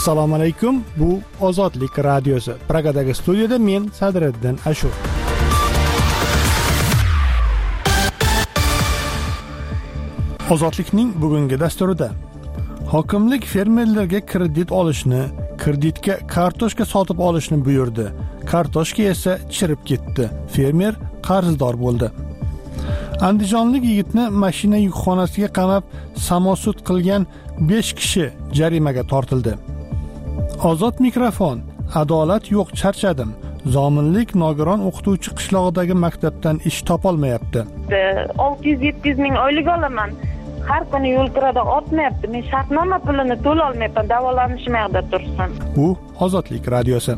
Assalomu alaykum. Bu Ozodlik radiosi. Pragadagi studiyada men Sadriddin Ashur. Ozodlikning bugungi dasturida hokimlik fermerlarga kredit olishni, kreditga kartoshka sotib olishni buyurdi. Kartoshka esa chirib ketdi. Fermer qarzdor bo'ldi. Andijonlik yigitni mashina yukxonasiga qamab samosud qilgan 5 kishi jarimaga tortildi. Ozod mikrofon. Adolat yo'q, charchadim. Zominlik nogiron o'qituvchi qishlog'idagi maktabdan ish topolmayapti. 600-700 ming oylik olaman. Har kuni yo'lkirada otmayapti. Men shartnoma pulini to'la olmayapman. Davolanishim yoqda tursin. Bu Ozodlik radiosi.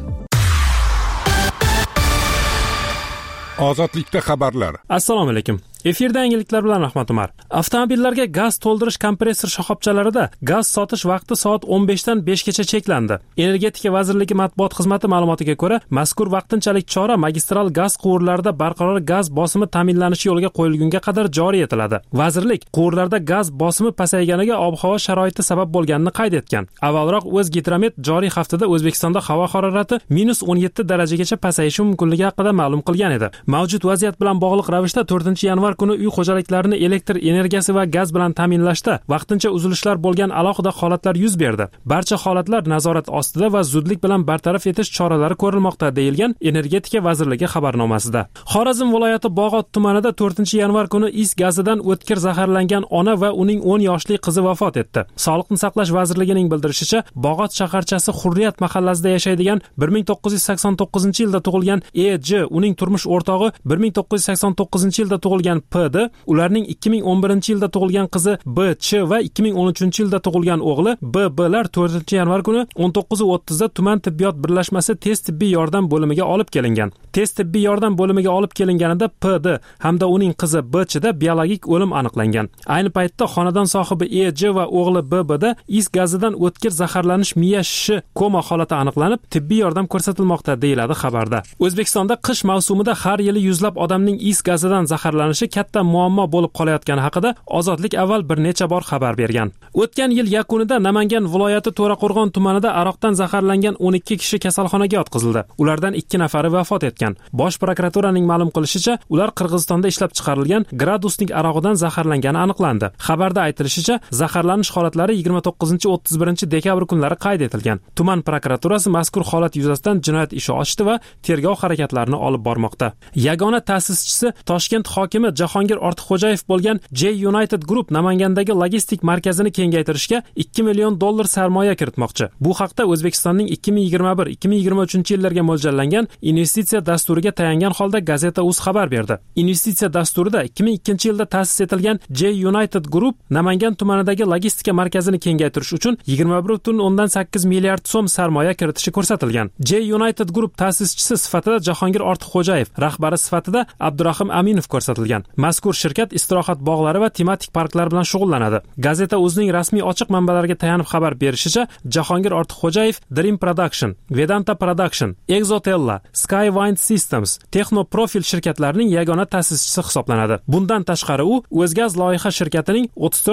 Ozodlikda xabarlar. Assalomu alaykum. Efirda yangiliklar bilan Rahmat Umar. Avtomobillarga gaz to'ldirish kompressor shoxobchalarida gaz sotish vaqti soat 15 dan 5 gacha cheklandi. Energetika vazirligi matbuot xizmati ma'lumotiga ko'ra, mazkur vaqtinchalik chora magistral gaz quvurlarida barqaror gaz bosimi ta'minlanishi yo'lga qo'yilgunga qadar joriy etiladi. Vazirlik quvurlarda gaz bosimi pasayganiga ob-havo sharoiti sabab bo'lganini qayd etgan. Avvalroq O'zgidromet joriy haftada O'zbekistonda havo harorati -17 darajagacha pasayishi mumkinligi haqida ma'lum qilgan edi. Mavjud vaziyat bilan bog'liq ravishda 4-yanvar kuni uy xo'jaliklarini elektr energiyasi va gaz bilan ta'minlashda vaqtincha uzilishlar bo'lgan alohida holatlar yuz berdi. Barcha holatlar nazorat ostida va zudlik bilan bartaraf etish choralari ko'rilmoqda, deyilgan Energetika vazirligi xabarnomasida. Xorazm viloyati Bog'ot tumanida 4-yanvar kuni is gazidan o'tkir zaharlangan ona va uning 10 yoshli qizi vafot etdi. Sog'liqni saqlash vazirligining bildirishicha, Bog'ot shaharchasi Hurriyat mahallasida yashaydigan 1989-yilda tug'ilgan E.J. uning turmush o'rtog'i 1989-yilda tug'ilgan P.D. ularning 2011-yilda tug'ilgan qizi B.Ch. va 2013-yilda tug'ilgan o'g'li B.B.lar 4-yanvar kuni 19:30 da tuman tibbiyot birlashmasi tez tibbiy yordam bo'limiga olib kelingan. Tez tibbiy yordam bo'limiga olib kelinganida P.D. hamda uning qizi B.Ch.da biologik o'lim aniqlangan. Ayni paytda xonadon sohibi E.J. va o'g'li B.B.da is gazidan o'tkir zaharlanish, miya shishi, koma holati aniqlanib, tibbiy yordam ko'rsatilmoqda, deyiladi xabarda. O'zbekistonda qish mavsumida har yili yuzlab odamning is gazidan zaharlanishi katta muammo bo'lib qolayotgani haqida Ozodlik avval bir necha bor xabar bergan. O'tgan yil yakunida Namangan viloyati To'raqo'rg'on tumanida aroqdan zaharlangan 12 kishi kasalxonaga yotqizildi. Ulardan 2 nafari vafot etgan. Bosh prokuraturaning ma'lum qilishicha, ular Qirg'izistonda ishlab chiqarilgan gradusnik arog'idan zaharlangani aniqlandi. Xabarda aytilishicha, zaharlanish holatlari 29-31 dekabr kunlari qayd etilgan. Tuman prokuraturasi mazkur holat yuzasidan jinoyat ishi ochdi va tergov harakatlarini olib bormoqda. Yagona ta'sischisi Toshkent hokimi Jahongir Ortiqxo'jayev bo'lgan J-United Group Namangandagi logistik markazini kengaytirishga $2 million sarmoya kiritmoqchi. Bu haqda O'zbekistonning 2021-2023 yillarga mo'ljallangan investitsiya dasturiga tayangan holda Gazeta.uz xabar berdi. Investitsiya dasturida 2002 yilda ta'sis etilgan J-United Group Namangan tumanidagi logistika markazini kengaytirish uchun 21,8 milliard so'm sarmoya kiritishi ko'rsatilgan. J-United Group ta'sischisi sifatida Jahongir Ortiqxo'jayev, rahbari sifatida Abdurahim Aminov ko'rsatilgan. Mazkur shirkat istirohat bog'lari va tematik parklar bilan shug'ullanadi. Gazeta.uzning rasmiy ochiq manbalariga tayanib xabar berishicha, Jahongir Ortiqxo'jayev Dream Production, Vedanta Production, Exotella, Skywind Systems, Technoprofil shirkatlarining yagona ta'sischisi hisoblanadi. Bundan tashqari u O'zgaz loyiha shirkatining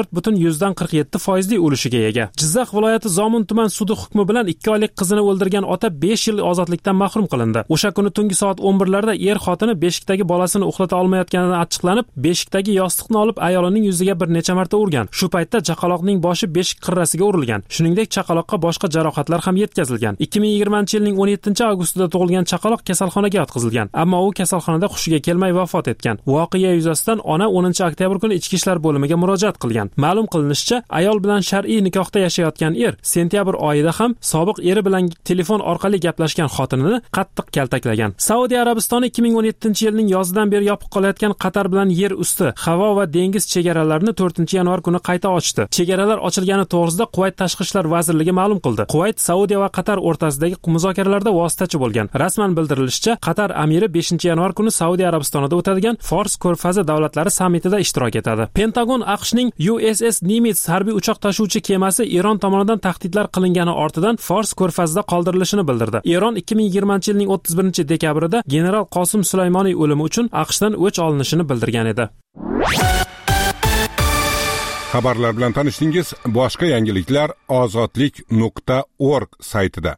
34,47% ulushiga ega. Jizzax viloyati Zomin tuman sudi hukmi bilan 2 oylik qizini o'ldirgan ota 5 yil ozodlikdan mahrum qilindi. O'sha kuni tungi soat 11larda er xotini beshikdagi bolasini uxlata olmayotganini achchiqlanib, beshikdagi yostiqni olib ayolining yuziga bir necha marta urgan. Shu paytda chaqaloqning boshi beshik qirrasiga urilgan. Shuningdek, chaqaloqqa boshqa jarohatlar ham yetkazilgan. 2020-yilning 17-avgustida tug'ilgan chaqaloq kasalxonaga yotqizilgan, ammo u kasalxonada hushiga kelmay vafot etgan. Voqea yuzasidan ona 10-oktyabr kuni ichki ishlar bo'limiga murojaat qilgan. Ma'lum qilinishicha, ayol bilan shar'iy nikohda yashayotgan er sentyabr oyida ham sobiq eri bilan telefon orqali gaplashgan xotinini qattiq kaltaklagan. Saudiya Arabistoni 2017-yilning yozidan beri yopiq qolayotgan Qatar bilan yer usti, havo va dengiz chegaralarini 4-yanvar kuni qayta ochdi. Chegaralar ochilgani to'g'risida Kuvayt Tashqi ishlar vazirligi ma'lum qildi. Kuvayt Saudiya va Qatar o'rtasidagi muzokaralarda vositachi bo'lgan. Rasman bildirilishicha, Qatar amiri 5-yanvar kuni Saudiya Arabistonida o'tadigan Fors ko'rfazi davlatlari sammitida ishtirok etadi. Pentagon AQShning USS Nimitz harbiy uchoq tashuvchi kemasi Eron tomonidan tahdidlar qilingani ortidan Fors ko'rfazida qoldirilishini bildirdi. Eron 2020-yilning 31-dekabrida general Qosim Sulaymoniy o'limi uchun AQShdan o'ch olinishini bildirgan edi. Xabarlar bilan tanishdingiz. Boshqa yangiliklar ozodlik.org saytida.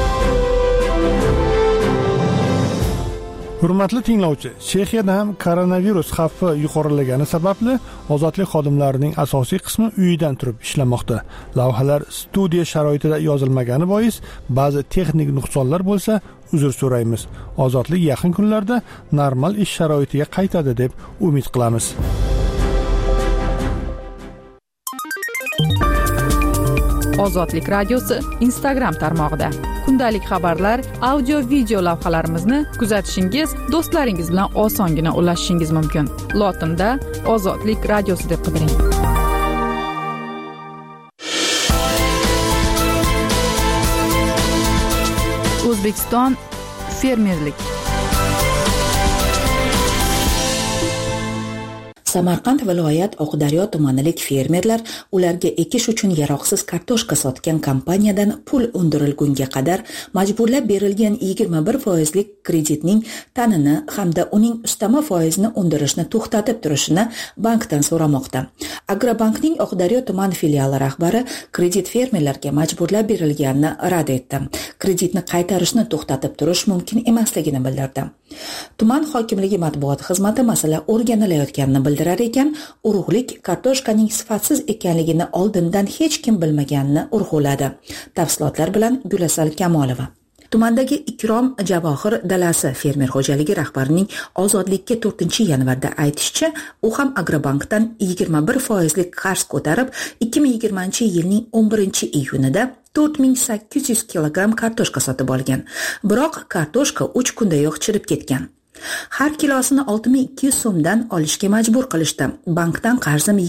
Hurmatli tinglovchi, Chexiyada ham koronavirus xavfi yuqorilagani sababli ozodlik xodimlarining asosiy qismi uyidan turib ishlamoqda. Lavhalar studiya sharoitida yozilmagani bois ba'zi texnik nuqsonlar bo'lsa, uzr so'raymiz. Ozodlik yaqin kunlarda normal ish sharoitiga qaytadi deb umid qilamiz. Ozodlik radiosi Instagram tarmog'ida kundalik xabarlar, audio video lavhalarimizni kuzatishingiz, do'stlaringiz bilan osongina ulashishingiz mumkin. Lotinda Ozodlik radiosi deb qidiring. O'zbekiston fermerlik. Samarqand viloyat Oqdaryo tumanilik fermerlar ularga ekish uchun yaroqsiz kartoshka sotgan kompaniyadan pul undirilgunga qadar majburlab berilgan 21% kreditning ta'nini hamda uning ustama foizini undirishni to'xtatib turishini bankdan so'ramoqda. Agrobankning Oqdaryo tuman filiali rahbari kredit fermerlarga majburlab berilganini rad etdi. Kreditni qaytarishni to'xtatib turish mumkin emasligini bildirdi. Tuman hokimligi matbuot xizmati masala o'rganilayotganini bildirar ekan, urug'lik kartoshkaning sifatsiz ekanligini oldindan hech kim bilmaganini urg'uladi. Tafsilotlar bilan Gulasal Kamolova. Tumandagi Ikrom Javohir dalasi fermer xo'jaligi rahbarining Ozodlikka 4-yanvarda aytishicha, u ham Agrobankdan 21% qarz ko'tarib, 2020-yilning 11-iyunida 4800 kilogramm kartoshka sotib olgan. Biroq kartoshka 3 kundayoq chirib ketgan. Har kilosini 6200 so'mdan olishga majbur qilishdi. Bankdan qarzim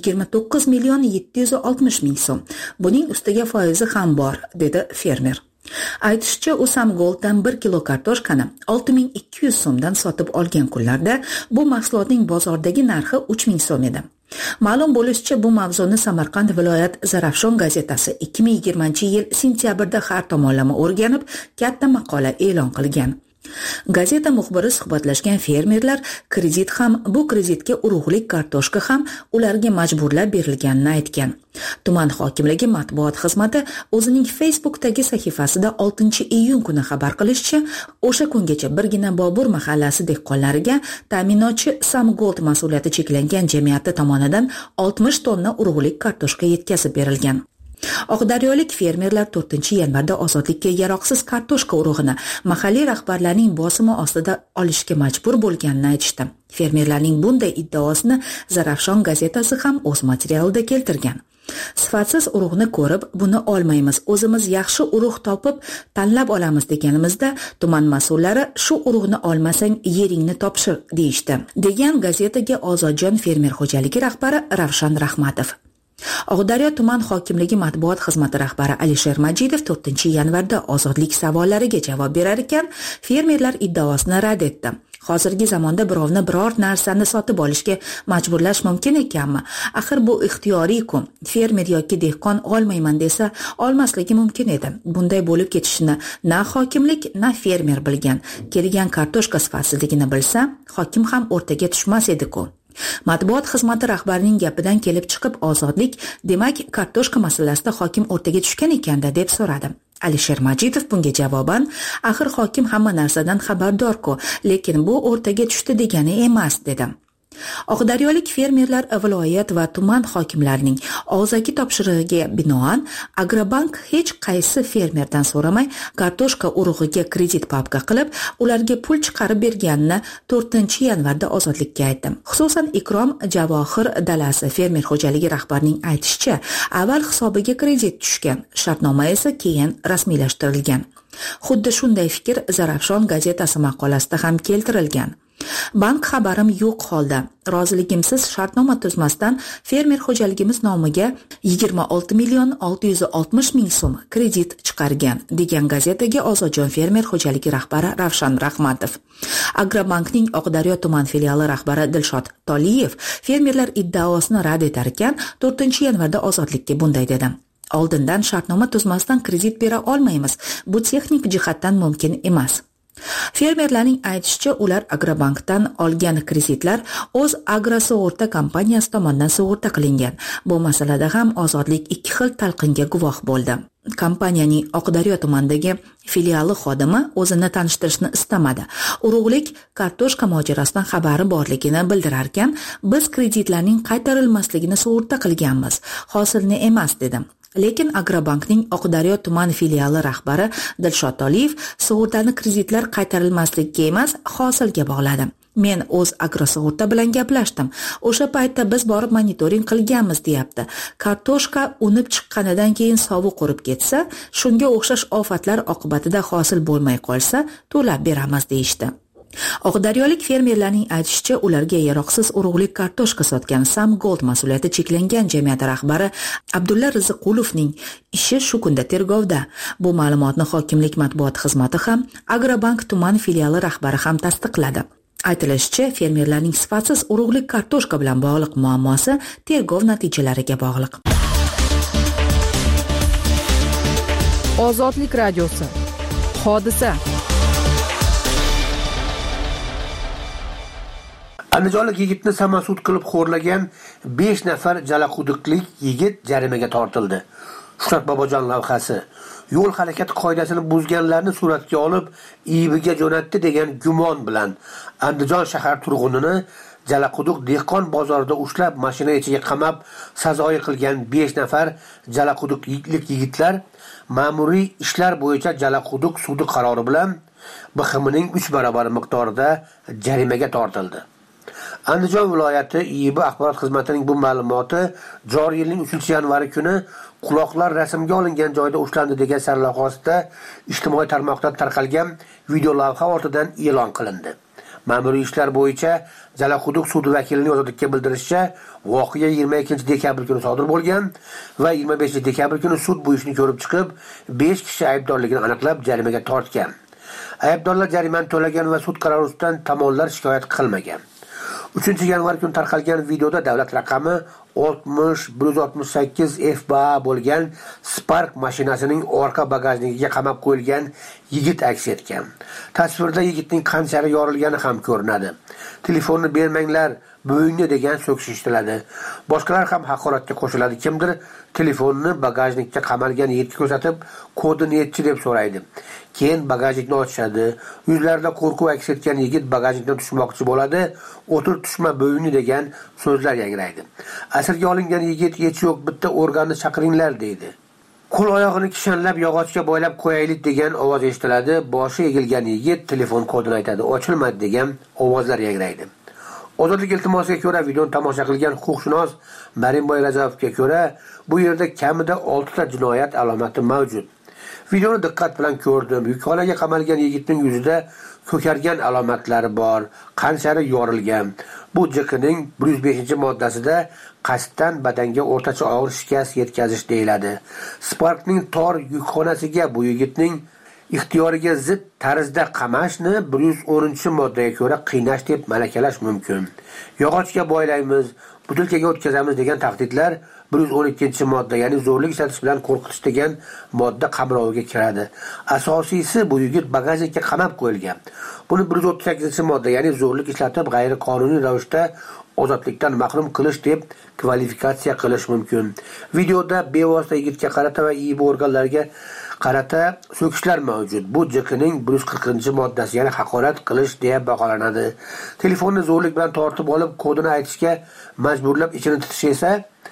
29,760,000 so'm. Buning ustiga foizi ham bor, dedi fermer. Aytishicha, u Samgolddan 1 kilo kartoshkani 6200 so'mdan sotib olgan kunlarda bu mahsulotning bozordagi narxi 3000 so'm edi. Ma'lum bo'lishicha, bu mavzuni Samarqand viloyat Zarafshon gazetasi 2020-yil sentyabrda har tomonlama o'rganib, katta maqola e'lon qilgan. Gazeta muxbiri suhbatlashgan fermerlar kredit ham, bu kreditga urug'lik kartoshka ham ularga majburlab berilganini aytgan. Tuman hokimligi matbuot xizmati o'zining Facebookdagi sahifasida 6-iyun kuni xabar qilishicha, o'sha kungacha birgina Bobur mahallasi dehqonlariga ta'minotchi Samgold mas'uliyati cheklangan jamiyati tomonidan 60 tonna urug'lik kartoshka yetkazib berilgan. Oqdaryolik fermerlar 4-yanvarda Ozodlikka yaroqsiz kartoshka urug'ini mahalliy rahbarlarning bosimi ostida olishga majbur bo'lganini aytishdi. Fermerlarning bunday iddaosini Zarafshon gazetasi ham o'z materialida keltirgan. Sifatsiz urug'ni ko'rib, buni olmaymiz, o'zimiz yaxshi urug' topib tanlab olamiz deganimizda, tuman mas'ullari shu urug'ni olmasang yeringni topshir deyishdi, degan gazetaga Ozodjon fermer xo'jaligi rahbari Ravshan Rahmatov. Oqdaryo tuman hokimligi matbuot xizmati rahbari Alisher Majidov 4-yanvarda Ozodlik savollariga javob berar ekan, fermerlar iddaosini rad etdi. Hozirgi zamonda birovni biror narsani sotib olishga majburlash mumkin ekanmi? Axir bu ixtiyoriy-ku. Fermer yoki dehqon olmayman desa, olmasligi mumkin edi. Bunday bo'lib ketishini na hokimlik, na fermer bilgan. Kelgan kartoshka sifatsizligini bilsa, hokim ham o'rtaga tushmas edi-ku. Matbuot xizmati rahbarining gapidan kelib chiqib, Ozodlik, demak, kartoshka masalasida hokim o'rtaga tushgan ekanda deb so'radi. Alisher Majidov bunga javoban, axir hokim hamma narsadan xabardor-ku, lekin bu o'rtaga tushdi degani emas, dedi. Oqdaryolik fermerlar viloyat va tuman hokimlarining og'zaki topshirig'iga binoan Agrobank hech qaysi fermerdan so'ramay kartoshka urug'iga kredit papka qilib, ularga pul chiqarib berganini 4-yanvarda Ozodlikka aytdi. Xususan, Ikrom Javohir dalasi fermer xo'jaligi rahbarining aytishicha, avval hisobiga kredit tushgan, shartnoma esa keyin rasmiylashtirilgan. Xuddi shunday fikr Zarafshon gazetasi maqolasida ham keltirilgan. Bank xabarim yo'q holda, roziligimsiz shartnoma tuzmasdan fermer xo'jaligimiz nomiga 26,660,000 so'm kredit chiqargan, degan gazetaga Ozodjon fermer xo'jaligi rahbari Ravshan Rahmatov. Agrobankning Oqdaryo tuman filiali rahbari Dilshod Toliyev fermerlar iddaosini rad etar ekan, 4-yanvarda Ozodlikka bunday dedi: Oldindan shartnoma tuzmasdan kredit bera olmaymiz. Bu texnik jihatdan mumkin emas. Fermerlarning aytishicha, ular Agrobankdan olgan kreditlar o'z agrosug'urta kompaniyasi tomonidan sug'urta qilingan. Bu masalada ham Ozodlik ikki xil talqinga guvoh bo'ldi. Kompaniyaning Oqdaryo tumanidagi filiali xodimi o'zini tanishtirishni istamadi. Urug'lik kartoshka mojarosidan xabari borligini bildirarkan, biz kreditlarning qaytarilmasligini sug'urta qilganmiz, hosilni emas dedim. Lekin Agrobankning Oqdaryo tuman filiali rahbari Dilshod Toliyev sug'urtani kreditlar qaytarilmasligiga emas, hosilga bog'ladi. Men o'z agrosug'urta bilan gaplashdim. O'sha paytda biz borib monitoring qilganmiz, deyapti. Kartoshka unib chiqqanidan keyin sovuq qurib ketsa, shunga o'xshash ofatlar oqibatida hosil bo'lmay qolsa, to'lab beramiz deyishdi. Oqdaryolik fermerlarning aytishicha, ularga yaroqsiz urug'lik kartoshka sotgan Sam Gold mas'uliyati cheklangan jamiyati rahbari Abdulla Riziqulovning ishi shu kunda tergovda. Bu ma'lumotni hokimlik matbuot xizmati ham, Agrobank tuman filiali rahbari ham tasdiqladi. Aytilishicha, fermerlarning sifatsiz urug'lik kartoshka bilan bog'liq muammosi tergov natijalariga bog'liq. Ozodlik radiosi. Hodisa. Andijonlik yigitni samasud qilib xo'rlagan 5 nafar jalaquduqlik yigit jarimaga tortildi. Shuhrat Bobojon lavhasi. Yo'l harakati qoidasini buzganlarni suratga olib, IIBga jo'natdi degan gumon bilan Andijon shahar turg'unini Jalaquduq dehqon bozorida ushlab, mashina ichiga qamab, sazoyi qilgan 5 nafar jalaquduqlik yigitlar ma'muriy ishlar bo'yicha Jalaquduq sudi qarori bilan BXMning 3 barobar miqdorida jarimaga tortildi. Andijon viloyati IIB axborot xizmatining bu ma'lumoti joriy yilning 3-yanvari kuni quloqlar rasmga olingan joyda ushlandi degan sarlavhasida ijtimoiy tarmoqda tarqalgan video lavha ortidan e'lon qilindi. Ma'muriy ishlar bo'yicha Jalaquduq sudi vakilining ozodlikka bildirishicha, voqea 22-dekabr kuni sodir bo'lgan va 25-dekabr kuni sud bu ishni ko'rib chiqib, 5 kishi aybdorligini aniqlab jarimaga tortgan. Aybdorlar jarimani to'lagan va sud qarori ustidan tomonlar shikoyat qilmagan. 3-yanvar kuni tarqalgan videoda davlat raqami 60-168 FBA bo'lgan Spark mashinasining orqa bagajnikiga qamab qo'yilgan yigit aks etgan. Tasvirda yigitning qanchari yorilgani ham ko'rinadi. Telefonni bermanglar, bo'yinni degan so'kish eshitiladi. Boshqalar ham haqoratga qo'shiladi. Kimdir telefonni bagajnikka qamalgan yigitga ko'rsatib, kodini yetchi deb so'raydi. Keyin bagajnikni ochishadi. Yuzlarida qo'rquv aks etgan yigit bagajnikdan tushmoqchi bo'ladi. O'tir tushma bo'yinni degan so'zlar yangraydi. Asirga olingan yigit hech yo'q, bitta organni chaqiringlar deydi. Qo'l oyog'ini kishanlab yog'ochga bo'ylab qo'yaylik degan ovoz eshitiladi. Boshi egilgan yigit telefon kodini aytadi. Ochilmadi degan ovozlar yangraydi. Ozodlik iltimosiga ko'ra videoni tomosha qilgan huquqshunos Marimboy Rajabovga ko'ra, bu yerda kamida 6 ta jinoyat alomati mavjud. Videoni diqqat bilan ko'rdim. Yuqoriga qamalgan yigitning yuzida ko'kargan alomatlari bor, qanchari yorilgan. Bu JQning 105-moddasida qasddan badanga o'rtacha og'ir shikast yetkazish deyiladi. Sparkning tor yukxonasiga bu yigitning ixtiyoriga zid tarzda qamashni 110-moddaga ko'ra qiynash deb malakalash mumkin. Yog'ochga bo'ylaymiz, butilkaga o'tkazamiz degan tahdidlar 112-modda, ya'ni zo'rlik ishlatish bilan qo'rqitish degan modda qamroviga kiradi. Asosiysi, bu yigit bagajnikka qamab qo'yilgan. Buni 138-modda, ya'ni zo'rlik ishlatib g'ayriqonuniy ravishda ozodlikdan mahrum qilish deb kvalifikatsiya qilish mumkin. Videoda bevosita yigitga qarata va IIB organlariga qarata so'kishlar mavjud. Bu JQning 140-moddasi, ya'ni haqorat qilish deya baholanadi. Telefonni zo'rlik bilan tortib olib, kodini aytishga majburlab ichini titish esa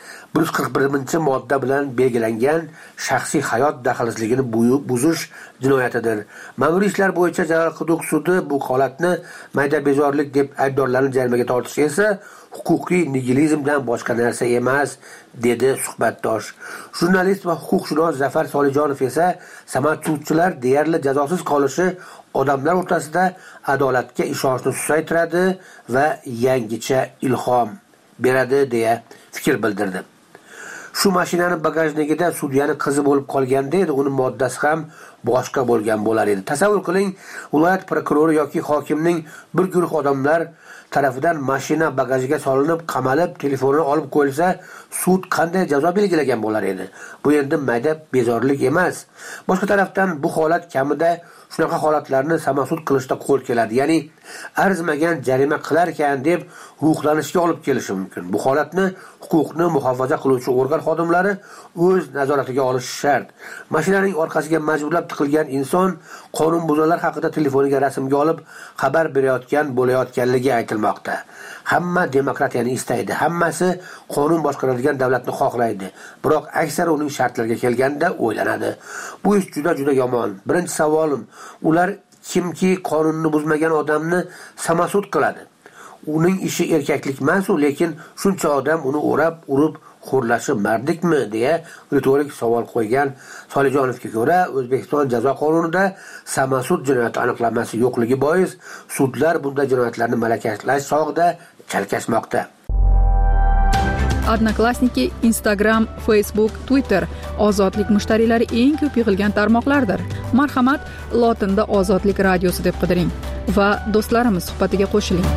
141-modda bilan belgilangan shaxsiy hayot daxlsizligini buzish jinoyatidir. Ma'muriy ishlar bo'yicha Jalaquduq sudi bu holatni mayda bezorlik deb aybdorlarni jarimaga tortishi esa huquqiy nihilizmdan boshqa narsa emas, dedi suhbatdosh. Jurnalist va huquqshunos Zafar Solijonov esa samatchutchilar deyarli jazosiz qolishi odamlar o'rtasida adolatga ishonchni susaytiradi va yangicha ilhom beradi deya fikr bildirdi. Shu mashinaning bagajnigida sudyani qizi bo'lib qolganda edi, uning moddasi ham boshqa bo'lgan bo'lar edi. Tasavvur qiling, viloyat prokurori yoki hokimning bir guruh odamlar tarafidan mashina bagajiga solinib, qamalib, telefonini olib qo'yilsa, sud qanday jazo belgilagan bo'lar edi? Bu endi mayda bezorlik emas. Boshqa tarafdan bu holat kamida shunaqa holatlarni samosud qilishda qo'l keladi. Ya'ni arzimagan jarima qilar ekan deb ruhlanishga olib kelishi mumkin. Bu holatni huquqni muhofaza qiluvchi organ xodimlari o'z nazoratiga olishi shart. Mashinaning orqasiga majburlab tiqilgan inson qonunbuzarlar haqida telefoniga rasmga olib xabar berayotgan bo'layotganligi aytilmoqda. Hamma demokratiyani istaydi, hammasi qonun boshqaradigan davlatni xohlaydi. Biroq aksar uning shartlariga kelganda o'ylanadi. Bu ish juda yomon. Birinchi savolim, ular kimki qonunni buzmagan odamni samosud qiladi? Uning ishi erkaklik emas, lekin shuncha odam uni o'rab, urib, xo'rlashi mardikmi deya ritorik savol qo'ygan Solijonovga ko'ra, O'zbekiston jazo qonunida samosud jinoyati aniqlanmasi yo'qligi bois sudlar bunday jinoyatlarni malakalash chog'ida chalkashmoqda. Odnoklassniki, Instagram, Facebook, Twitter ozodlik mushtariylari eng ko'p yig'ilgan tarmoqlardir. Marhamat, lotinda Ozodlik radiosi deb qidiring va do'stlarimiz suhbatiga qo'shiling.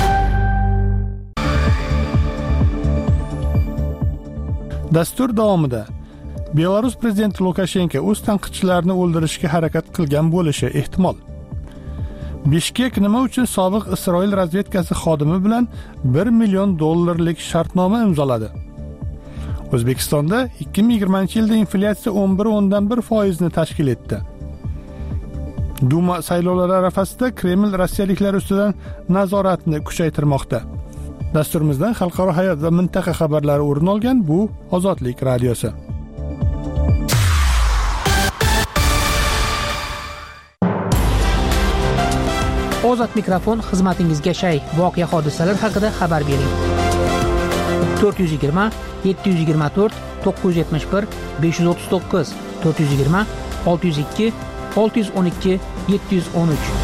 Dastur davomida Belarus prezidenti Lukashenko o'z tanqidchilarini o'ldirishga harakat qilgan bo'lishi ehtimol. Bishkek nima uchun sobiq Isroil razvedkasi xodimi bilan $1 million shartnoma imzoladi? O'zbekistonda 2020-yilda inflyatsiya 11.1% tashkil etdi. Duma saylovlari arafasida Kreml rossiyaliklar ustidan nazoratni kuchaytirmoqda. Dasturimizdan xalqaro hayot va mintaqa xabarlari o'rin olgan bu Ozodlik radiosi. Ozod mikrofon xizmatingizga shay. Voqea hodisalar haqida xabar bering. 420 724 971 539 420 602 612 713.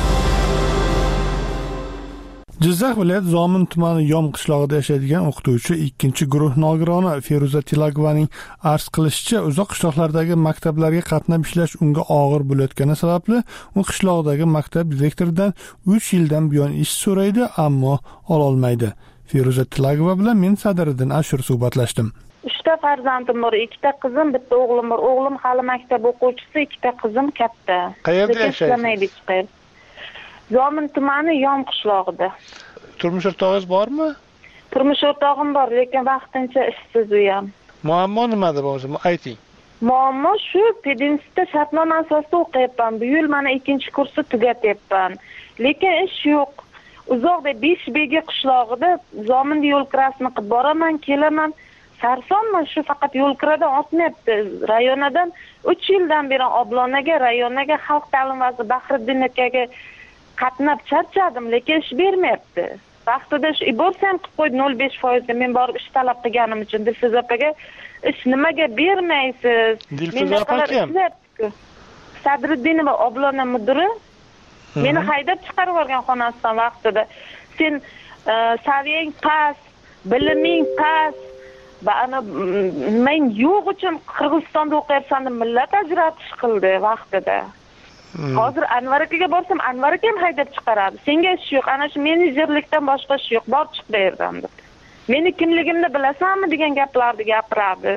Jizzax viloyat Zomin tumani Yom qishlog'ida yashaydigan o'qituvchi 2-guruh nogironi Feruza Tilagovaning arz qilishicha, uzoq qishloqlardagi maktablarga qatnab ishlash unga og'ir bo'layotgani sababli u qishloqdagi maktab direktoridan 3 yildan buyon ish so'raydi, ammo ololmaydi. Feruza Tilagova bilan men Sadriddin Ashur suhbatlashdim. 3 farzandim bor, 2 qizim, 1 o'g'lim bor. O'g'lim hali maktab o'quvchisi, 2 qizim katta. Qayerda yashaysiz? Zomin tumani Yom qishlog'ida. Turmush o'rtog'ingiz bormi? Turmush o'rtog'im bor, lekin vaqtincha ishsiz u ham. Muammo nimada o'zi? Ayting. Muammo shu, pedagogika shartnoma asosida o'qiyapman. Bu yil mana 2-kursni tugatyapman. Lekin ish yo'q. Uzoqda 5begi qishlog'ida Zomin yo'lkirasini qilib boraman, kelaman. Sarsonman, shu faqat yo'lkiradan o'tmayapti. Rayonadan 3 yildan beri Oblonaga, rayonaga xalq ta'lim vaziri Bahriddin akaga qatnab charchadim, lekin ish bermayapti. Vaqtida ish bo'lsam qilib qo'ydi 0.5%. Men borib ish talab qilganim uchun Dilfuza opaga ish nimaga bermaysiz? Dilfuza opa kim? Sadriddinova Oblona mudiri meni haydab chiqarib yuborgan xonasidan vaqtida. Sen saviyang past, biliming past, va ana men yo'q uchun Qirg'izistonda o'qiyapsan deb millat ajratish qildi vaqtida. Hozir Anvar akaga borsam, Anvar akam haydab chiqaradi. Senga ish yo'q, ana shu menejerlikdan boshqa ish yo'q, bor chiq deyirdim deb. Meni kimligimni bilasanmi degan gaplarni gapiradi.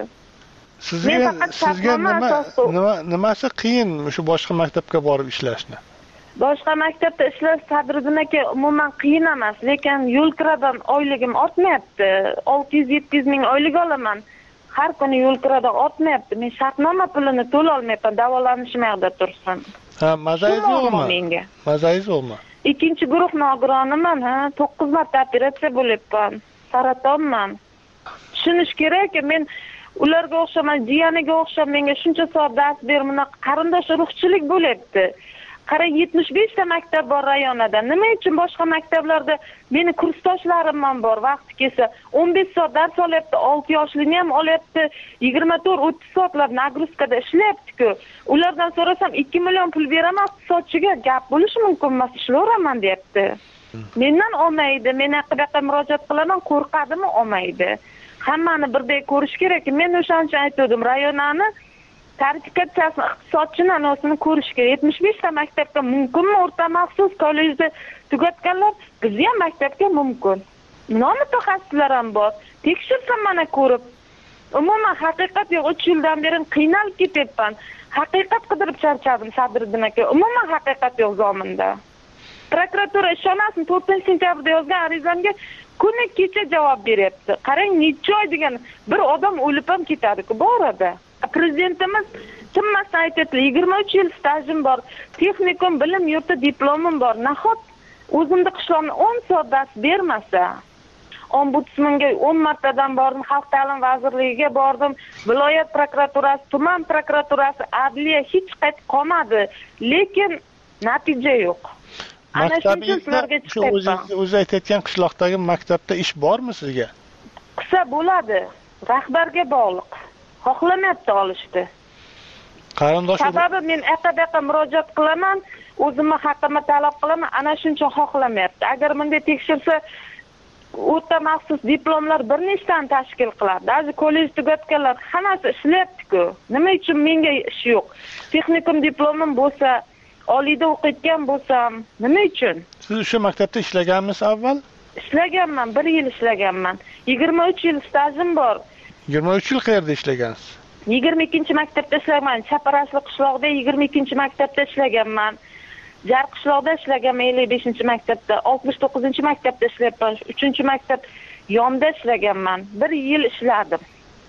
Sizga nimasi qiyin shu boshqa maktabga borib ishlashni? Boshqa maktabda ishlash Sadriddin aka umuman qiyin emas, lekin yo'lkiradan oyligim ortmayapti. 600-700 ming oylik olaman. Har kuni yo'lkiradan ortmayapti. Men shartnoma pulini to'la olmayapman, davolanishim yoqda tursin. Ha, mazangiz yo'qmi? Mazangiz yo'qmi? 2-guruh nogironiman, 9 marta operatsiya bo'lyapman. Saratonman. Tushunish kerak, men ularga o'xshaman, jiyaniga o'xshab menga shuncha soat dars bermina qarindosh urug'chilik bo'lyapti. Qara 75 ta maktab bor rayonada. Nima uchun boshqa maktablarda meni kursdoshlarim ham bor, vaqti kelsa 15 soat dars olyapti, 6 yoshligini ham olyapti, 24-30 soatlar nagruzkada ishlayapti-ku. Ulardan so'rasam 2 million pul beraman iqtisodchiga, gap bo'lishi mumkin emas, ishlayveraman deyapti. Mendan olmaydi, men haqida murojaat qilaman, qo'rqadimi olmaydi. Hammani birdek ko'rish kerak. Men o'shancha aytdim, rayonani tarifikatsiyasini iqtisodchini anosini ko'rish kerak. 75 ta maktabga mumkinmi o'rta maxsus kollejda tugatganlar, bizga ham maktabga mumkin. Mutaxassislar ham bor. Tekshirsam mana ko'rib. Umuman haqiqat yo'q. 3 yildan beri qiynalib ketyapman. Haqiqat qidirib charchadim Sadriddin aka. Umuman haqiqat yo'q zominda. Prokuratura ishonasizmi 4-sentyabrda yozgan arizamga kuni kecha javob beryapti. Qarang, necha oy degan bir odam o'lib ham ketadi-ku bu orada. Prezidentimiz tinmasdan aytadi, 23 yil stajim bor, texnikum bilim yurti diplomim bor. Nahot o'zimda qishloqni 10 soat dars bermasa, ombudsmanga 10 martadan bordim, xalq ta'lim vazirligiga bordim, viloyat prokuraturasi, tuman prokuraturasi, adliya hech qaytib qolmadi, lekin natija yo'q. Maktabingizda o'zi aytayotgan qishloqdagi maktabda ish bormi sizga? Qisa bo'ladi, rahbarga bog'liq. Xohlamayapti olishdi. Qarindosh sababi men aqabaqa murojaat qilaman, o'zimni haqqimni talab qilaman, ana shuncha xohlamayapti. Agar bunday tekshirsa, o'rta maxsus diplomlar bir nechtani tashkil qiladi. Даже kollej tugatganlar hammasi ishlayapti-ku. Nima uchun menga ish yo'q? Texnikum diplomim bo'lsa, oliyda o'qiyotgan bo'lsam, nima uchun? Siz o'sha maktabda ishlaganmisiz avval? Ishlaganman, 1 yil ishlaganman. 23 yil stajim bor. 23 yil qayerda ishlagansiz? 22-maktabda ishlaganman. Chaparashli qishloqda 22-maktabda ishlaganman. Jar qishloqda ishlaganman 55-maktabda, 69-maktabda ishlayapman. 3-maktab yonda ishlaganman. 1 yil ishladim.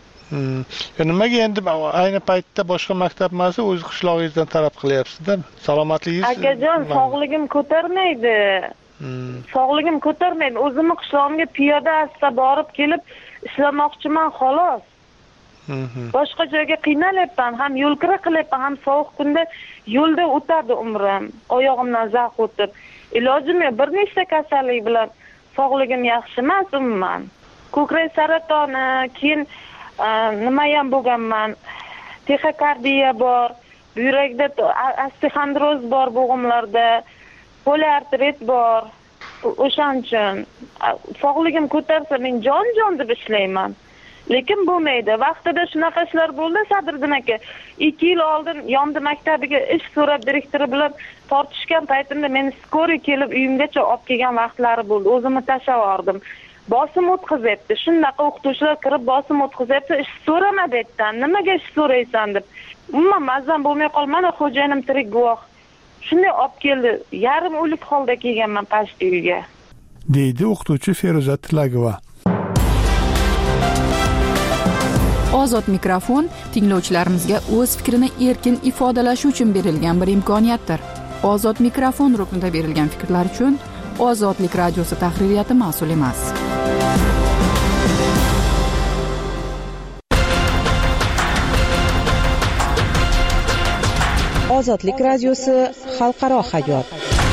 Nimaga endi ayni paytda boshqa maktab emas, o'z qishlog'ingizdan talab qilyapsiz-da? Salomatligingiz? Akajon, sog'ligim ko'tarmaydi. Sog'ligim ko'tarmaydi. O'zimni qishlog'imga piyoda asta borib kelib ishlamoqchiman xolos. Boshqa joyga qiynalyapman, ham yo'l kira qilyapman, ham sovuq kunda yo'lda o'tadi umrim. Oyog'imdan zax o'tib. Ilojim yo'q, bir nechta kasallik bilan sog'ligim yaxshi emas umuman. Ko'krak saratoni, keyin nima ham bo'lganman, taxikardiya bor, buyrakda osteoxondroz bor bo'g'imlarda, poliartrit bor. O'shaning uchun sog'ligim ko'tarsa men jon deb ishlayman. Lekin bo'lmaydi. Vaqtida shunaqa ishlar bo'ldi, Sadriddin aka. 2 yil oldin Yomdi maktabiga ish so'rab direktori bilan tortishgan paytimda meni skori kelib uyimgacha olib kelgan vaqtlari bo'ldi. O'zimni tashavordim. Bosim o'tkazyapti. Shunaqa o'qituvchilar kirib bosim o'tkazyapti. Ish so'rama deyapti. Nimaga ish so'raysan deb. Umuman mazam bo'lmay qolmadi, xo'jayinim tirik guvoh. Shunday olib keldi. Yarim o'lik holda kelganman pashti uyga. deydi o'qituvchi Feruza Tilagova. Ozod mikrofon tinglovchilarimizga o'z fikrini erkin ifodalashi uchun berilgan bir imkoniyatdir. Ozod mikrofon ruknida berilgan fikrlar uchun Ozodlik radiosi tahririyati mas'ul emas. Ozodlik radiosi xalqaro hayot.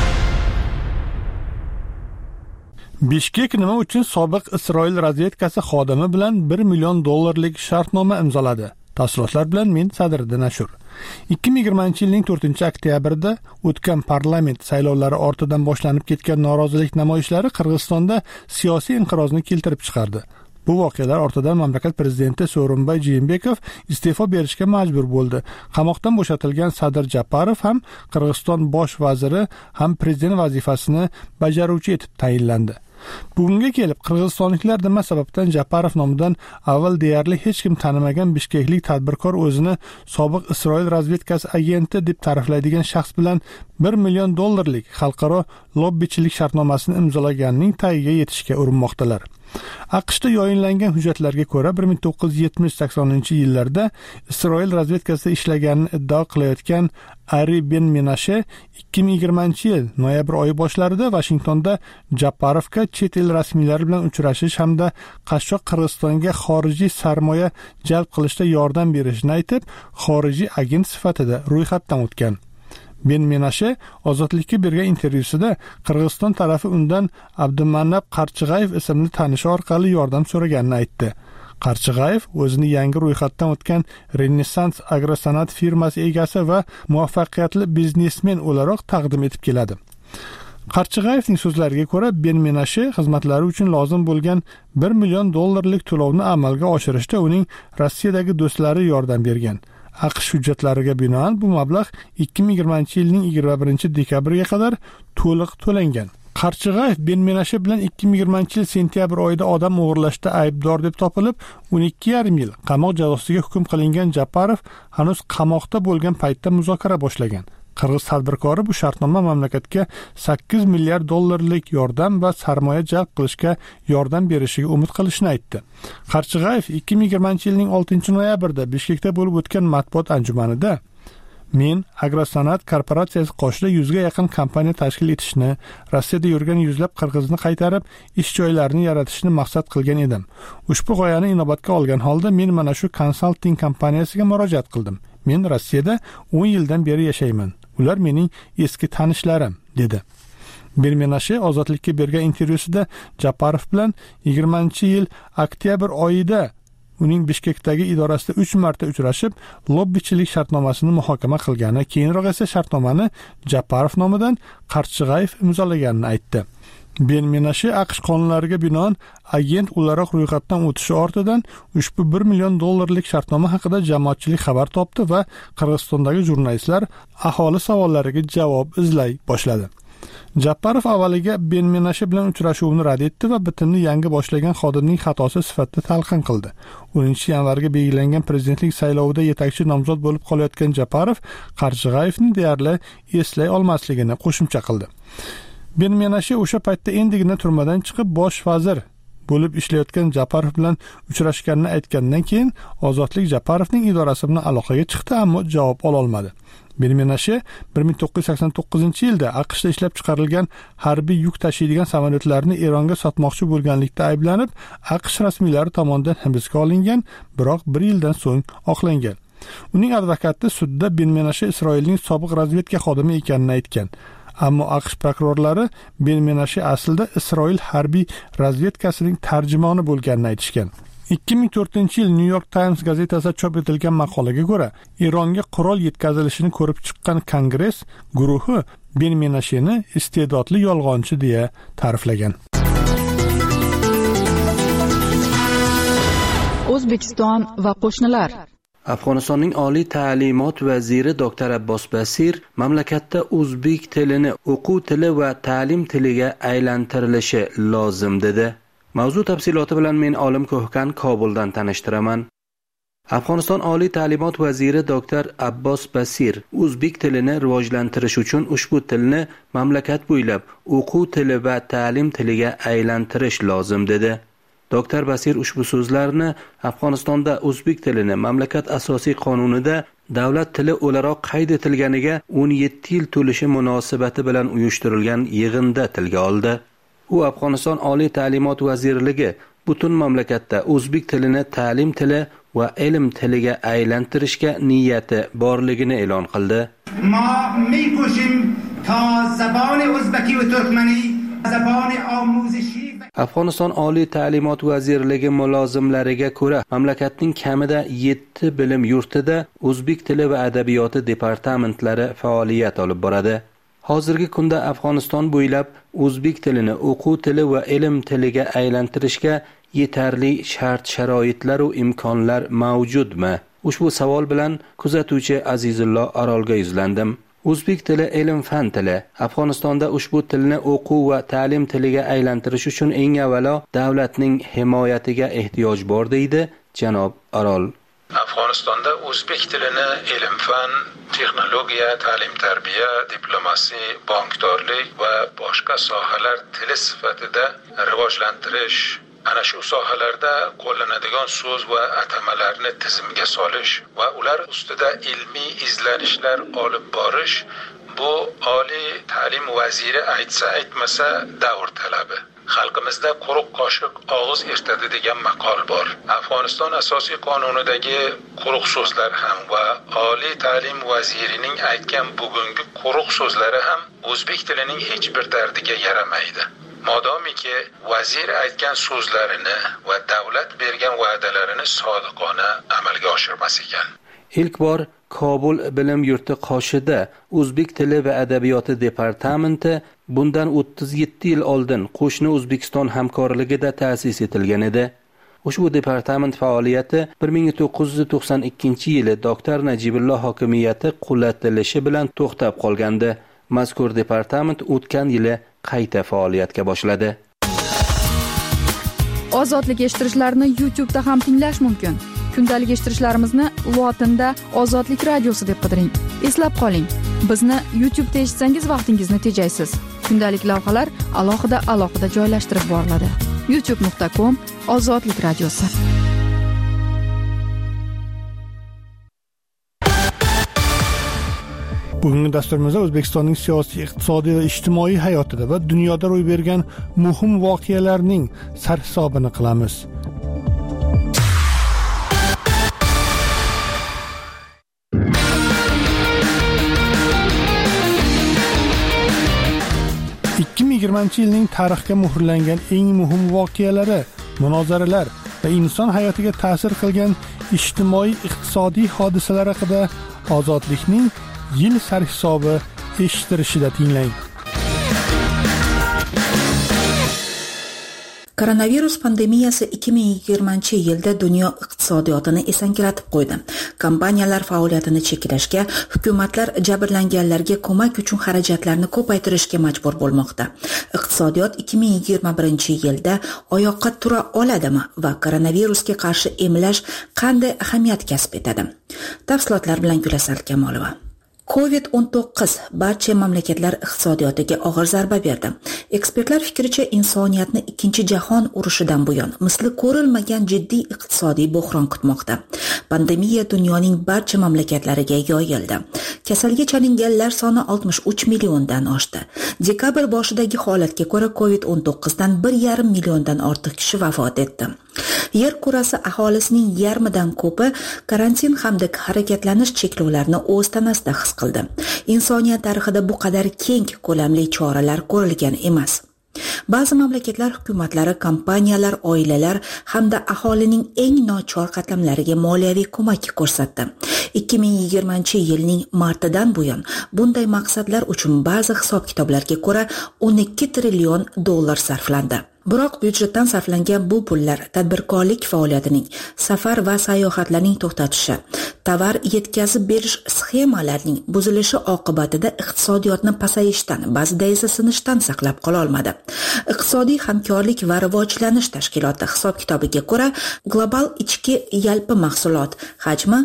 Bishkek nima uchun sobiq Isroil razvedkasi xodimi bilan $1 million shartnoma imzoladi? Tafsilotlar bilan men Sadriddin Ashur. 2020-yilning 4-oktyabrida o'tgan parlament saylovlari ortidan boshlanib ketgan norozilik namoyishlari Qirg'izistonda siyosiy inqirozni keltirib chiqardi. Bu voqealar ortidan mamlakat prezidenti So'ronbay Jeenbekov iste'fo berishga majbur bo'ldi. Qamoqdan bo'shatilgan Sadir Japarov ham Qirg'iziston bosh vaziri ham prezident vazifasini bajaruvchi etib tayinlandi. Bugunga kelib qirg'izistonliklar nima sababdan Japarov nomidan avval deyarli hech kim tanimagan bishkeklik tadbirkor o'zini sobiq Isroil razvedkasi agenti deb ta'riflaydigan shaxs bilan $1 million xalqaro lobbichilik shartnomasini imzolaganining tagiga yetishga urinmoqdalar. AQShda yoyinlangan hujjatlarga ko'ra 1970-80-yillarda Isroil razvedkasida ishlaganini iddao qilayotgan Ari Ben Menashe 2020-yil noyabr oyi boshlarida Vashingtonda Japarovga chet el rasmiylari bilan uchrashish hamda qashshoq Qirg'izistonga xorijiy sarmoya jalb qilishda yordam berishini aytib, xorijiy agent sifatida ro'yxatdan o'tgan. Ben Menashe Ozodlikka bergan intervyusida Qirg'iziston tarafi undan Abdumannab Qarchig'ayev ismli tanishi orqali yordam so'raganini aytdi. Qarchig'ayev o'zini yangi ro'yxatdan o'tgan Renessans agrosanat firmasi egasi va muvaffaqiyatli biznesmen o'laroq taqdim etib keladi. Qarchig'ayevning so'zlariga ko'ra, Ben Menashe xizmatlari uchun lozim bo'lgan $1 million to'lovni amalga oshirishda uning Rossiyadagi do'stlari yordam bergan. AQSh hujjatlariga binoan bu mablag' 2020-yilning 21-dekabriga qadar to'liq to'langan. Qarchig'ayev Ben-Menashe bilan 2020-yil sentyabr oyida odam o'g'irlashda aybdor deb topilib, 12,5 yil qamoq jazosiga hukm qilingan Japarov hanuz qamoqda bo'lgan paytda muzokara boshlagan. Qirg'iz tadbirkori bu shartnoma mamlakatga 8 milliard dollarlik yordam va sarmoya jalb qilishga yordam berishiga umid qilishini aytdi. Qarchig'ayev 2020-yilning 6-noyabrda Bishkekda bo'lib o'tgan matbuot anjumanida men Agrosanoat korporatsiyasi qoshida 100 ga yaqin kompaniya tashkil etishni, Rossiyada yurgan yuzlab qirg'izni qaytarib, ish joylarini yaratishni maqsad qilgan edim. Ushbu g'oyani inobatga olgan holda men mana shu konsalting kompaniyasiga murojaat qildim. Men Rossiyada 10 yildan beri yashayman. Ular mening eski tanishlarim, dedi. Ben-Menashe Ozodlikka bergan intervyusida Japarov bilan 20-yil oktyabr oyida uning Bishkekdagi idorasida 3 marta uchrashib, lobbichilik shartnomasini muhokama qilgani, keyinroq esa shartnomani Japarov nomidan Qarchig'ayev imzolaganini aytdi. Ben-Menashe AQSh qonunlariga binoan agent o'laroq ro'yxatdan o'tishi ortidan ushbu 1 million dollarlik shartnoma haqida jamoatchilik xabar topdi va Qirg'izistondagi jurnalistlar aholi savollariga javob izlay boshladi. Japarov avvaliga Ben-Menashe bilan uchrashuvni rad etdi va bitimni yangi boshlagan xodimning xatosi sifatida talqin qildi. 10-yanvarga belgilangan prezidentlik saylovida yetakchi nomzod bo'lib qolayotgan Japarov Qarchig'ayevni deyarli eslay olmasligini qo'shimcha qildi. Ben-Menashe o'sha paytda endigina turmadan chiqib bosh vazir bo'lib ishlayotgan Japarov bilan uchrashganini aytgandan keyin Ozodlik Japarovning idorasi bilan aloqaga chiqdi, ammo javob ola olmadi. Ben-Menashe 1989-yilda AQShda ishlab chiqarilgan harbiy yuk tashiydigan samolyotlarni Eronga sotmoqchi bo'lganlikda ayblanib, AQSh rasmiylari tomonidan hibsga olingan, biroq 1 yildan so'ng oqlangan. Uning advokati sudda Ben-Menashe Isroilning sobiq razvedka xodimi ekanini aytgan. Ammo AQSh prokurorlari Ben-Menashe aslida Isroil harbiy razvedkasining tarjimoni bo'lganini aytishgan. 2004-yil New York Times gazetasida chop etilgan maqolaga ko'ra, Eronga qurol yetkazilishini ko'rib chiqqan Kongress guruhi Ben-Menasheni iste'dodli yolg'onchi deya ta'riflagan. O'zbekiston va qo'shnilar. Afg'onistonning oliy ta'limot vaziri Dr. Abbos Basir mamlakatda o'zbek tilini o'quv tili va ta'lim tiliga aylantirilishi lozim dedi. Mavzu tafsiloti bilan men Olim Ko'hkan Kobuldan tanishtiraman. Afg'oniston oliy ta'limot vaziri Dr. Abbos Basir o'zbek tilini rivojlantirish uchun ushbu tilni mamlakat bo'ylab o'quv tili va ta'lim tiliga aylantirish lozim dedi. Dr. Basir ushbu so'zlarni Afg'onistonda o'zbek tilini mamlakat asosiy qonunida davlat tili o'laroq qayd etilganiga 17 yil to'lishi munosabati bilan uyushtirilgan yig'inda tilga oldi. U Afg'oniston oliy ta'limot vazirligi butun mamlakatda o'zbek tilini ta'lim tili va ilm tiliga aylantirishga niyati borligini e'lon qildi. Ma mikoshim ta zaboni o'zbeki va turkmani zaboni omuzishi. Afg'oniston oliy ta'limot vazirligi mulozimlariga ko'ra, mamlakatning kamida 7 bilim yurtida o'zbek tili va adabiyoti departamentlari faoliyat olib boradi. Hozirgi kunda Afg'oniston bo'ylab o'zbek tilini o'quv tili va ilm tiliga aylantirishga yetarli shart-sharoitlar va imkonlar mavjudmi? Ushbu savol bilan kuzatuvchi Azizullo Arolga yuzlandim. O'zbek tili ilm-fan tili. Afg'onistonda ushbu tilni o'quv va ta'lim tiliga aylantirish uchun eng avvalo davlatning himoyatiga ehtiyoj bor deydi janob Arol. Afg'onistonda o'zbek tilini ilm-fan, texnologiya, ta'lim-tarbiya, diplomasiya, bankdorlik va boshqa sohalar tili sifatida rivojlantirish, ana shu sohalarda qo'llanadigan so'z va atamalarni tizimga solish va ular ustida ilmiy izlanishlar olib borish bu oliy ta'lim vaziri aytsa aytmasa davr talabi. Xalqimizda quruq qoshiq og'iz eshitadi degan maqol bor. Afg'oniston asosiy qonunidagi quruq so'zlar ham va oliy ta'lim vazirining aytgan bugungi quruq so'zlari ham o'zbek tilining hech bir dardiga yaramaydi. Modomiki vazir aytgan so'zlarini va davlat bergan va'dalarini sodiqona amalga oshirmas ekan. Ilk bor Kobul bilim yurti qoshida o'zbek tili va adabiyoti departamenti bundan 37 yil oldin qo'shni O'zbekiston hamkorligida ta'sis etilgan edi. Ushbu departament faoliyati 1992-yili doktor Najibullo hokimiyati qulatilishi bilan to'xtab qolgandi. Mazkur departament o'tgan yili qayta faoliyatga boshladi. Ozodlik eshittirishlarni YouTube'da ham tinglash mumkin. Kundalik eshittirishlarimizni lotinda Ozodlik radiosi deb qidiring. Eslab qoling, bizni YouTube'da eshitsangiz vaqtingizni tejaysiz. Kundalik lavhalar alohida joylashtirib boriladi. youtube.com Ozodlik radiosi. Bugungi dasturimizda O'zbekistonning siyosiy, iqtisodiy va ijtimoiy hayotida va dunyoda ro'y bergan muhim voqealarning sarhisobini qilamiz. yilning tarixga muhrlangan eng muhim voqealari, munozaralar va inson hayotiga ta'sir qilgan ijtimoiy iqtisodiy hodisalar haqida Ozodlikning yil sarhisobi eshittirishida tinglang. Koronavirus pandemiyasi 2020-yilda dunyo iqtisodiyotini esankiratib qo'ydi. Kompaniyalar faoliyatini cheklashga, hukumatlar jabrlanganlarga ko'mak uchun xarajatlarni ko'paytirishga majbur bo'lmoqda. Iqtisodiyot 2021-yilda oyoqqa tura oladimi va koronavirusga qarshi emlash qanday ahamiyat kasb etadi? Tafsilotlar bilan Gulasal Kamolova. COVID-19 barcha mamlakatlar iqtisodiyotiga og'ir zarba berdi. Ekspertlar fikricha, insoniyatni Ikkinchi jahon urushidan buyon misli ko'rilmagan jiddiy iqtisodiy bo'hron kutmoqda. Pandemiya dunyoning barcha mamlakatlariga yoyildi. Kasalga chalinganlar soni 63 milliondan oshdi. Dekabr boshidagi holatga ko'ra COVID-19 dan 1,5 milliondan ortiq kishi vafot etdi. Yer kurasi aholisining yarmidan ko'pi karantin hamda harakatlanish cheklovlarini o'z tanasida his qildi. Insoniyat tarixida bu qadar keng ko'lamli choralar ko'rilgan emas. Ba'zi mamlakatlar hukumatlari, kompaniyalar, oilalar hamda aholining eng nochor qatlamlariga moliyaviy ko'mak ko'rsatdi. 2020-yilning martidan buyon bunday maqsadlar uchun ba'zi hisob-kitoblarga ko'ra 12 trillion dollar sarflandi. Biroq byudjetdan sarflangan bu pullar tadbirkorlik faoliyatining, safar va sayohatlarning to'xtatishi, tovar yetkazib berish sxemalarining buzilishi oqibatida iqtisodiyotni pasayishdan, ba'zida esa sinishdan saqlab qola olmadi. Iqtisodiy hamkorlik va rivojlanish tashkiloti hisob-kitobiga ko'ra, global ichki yalpi mahsulot hajmi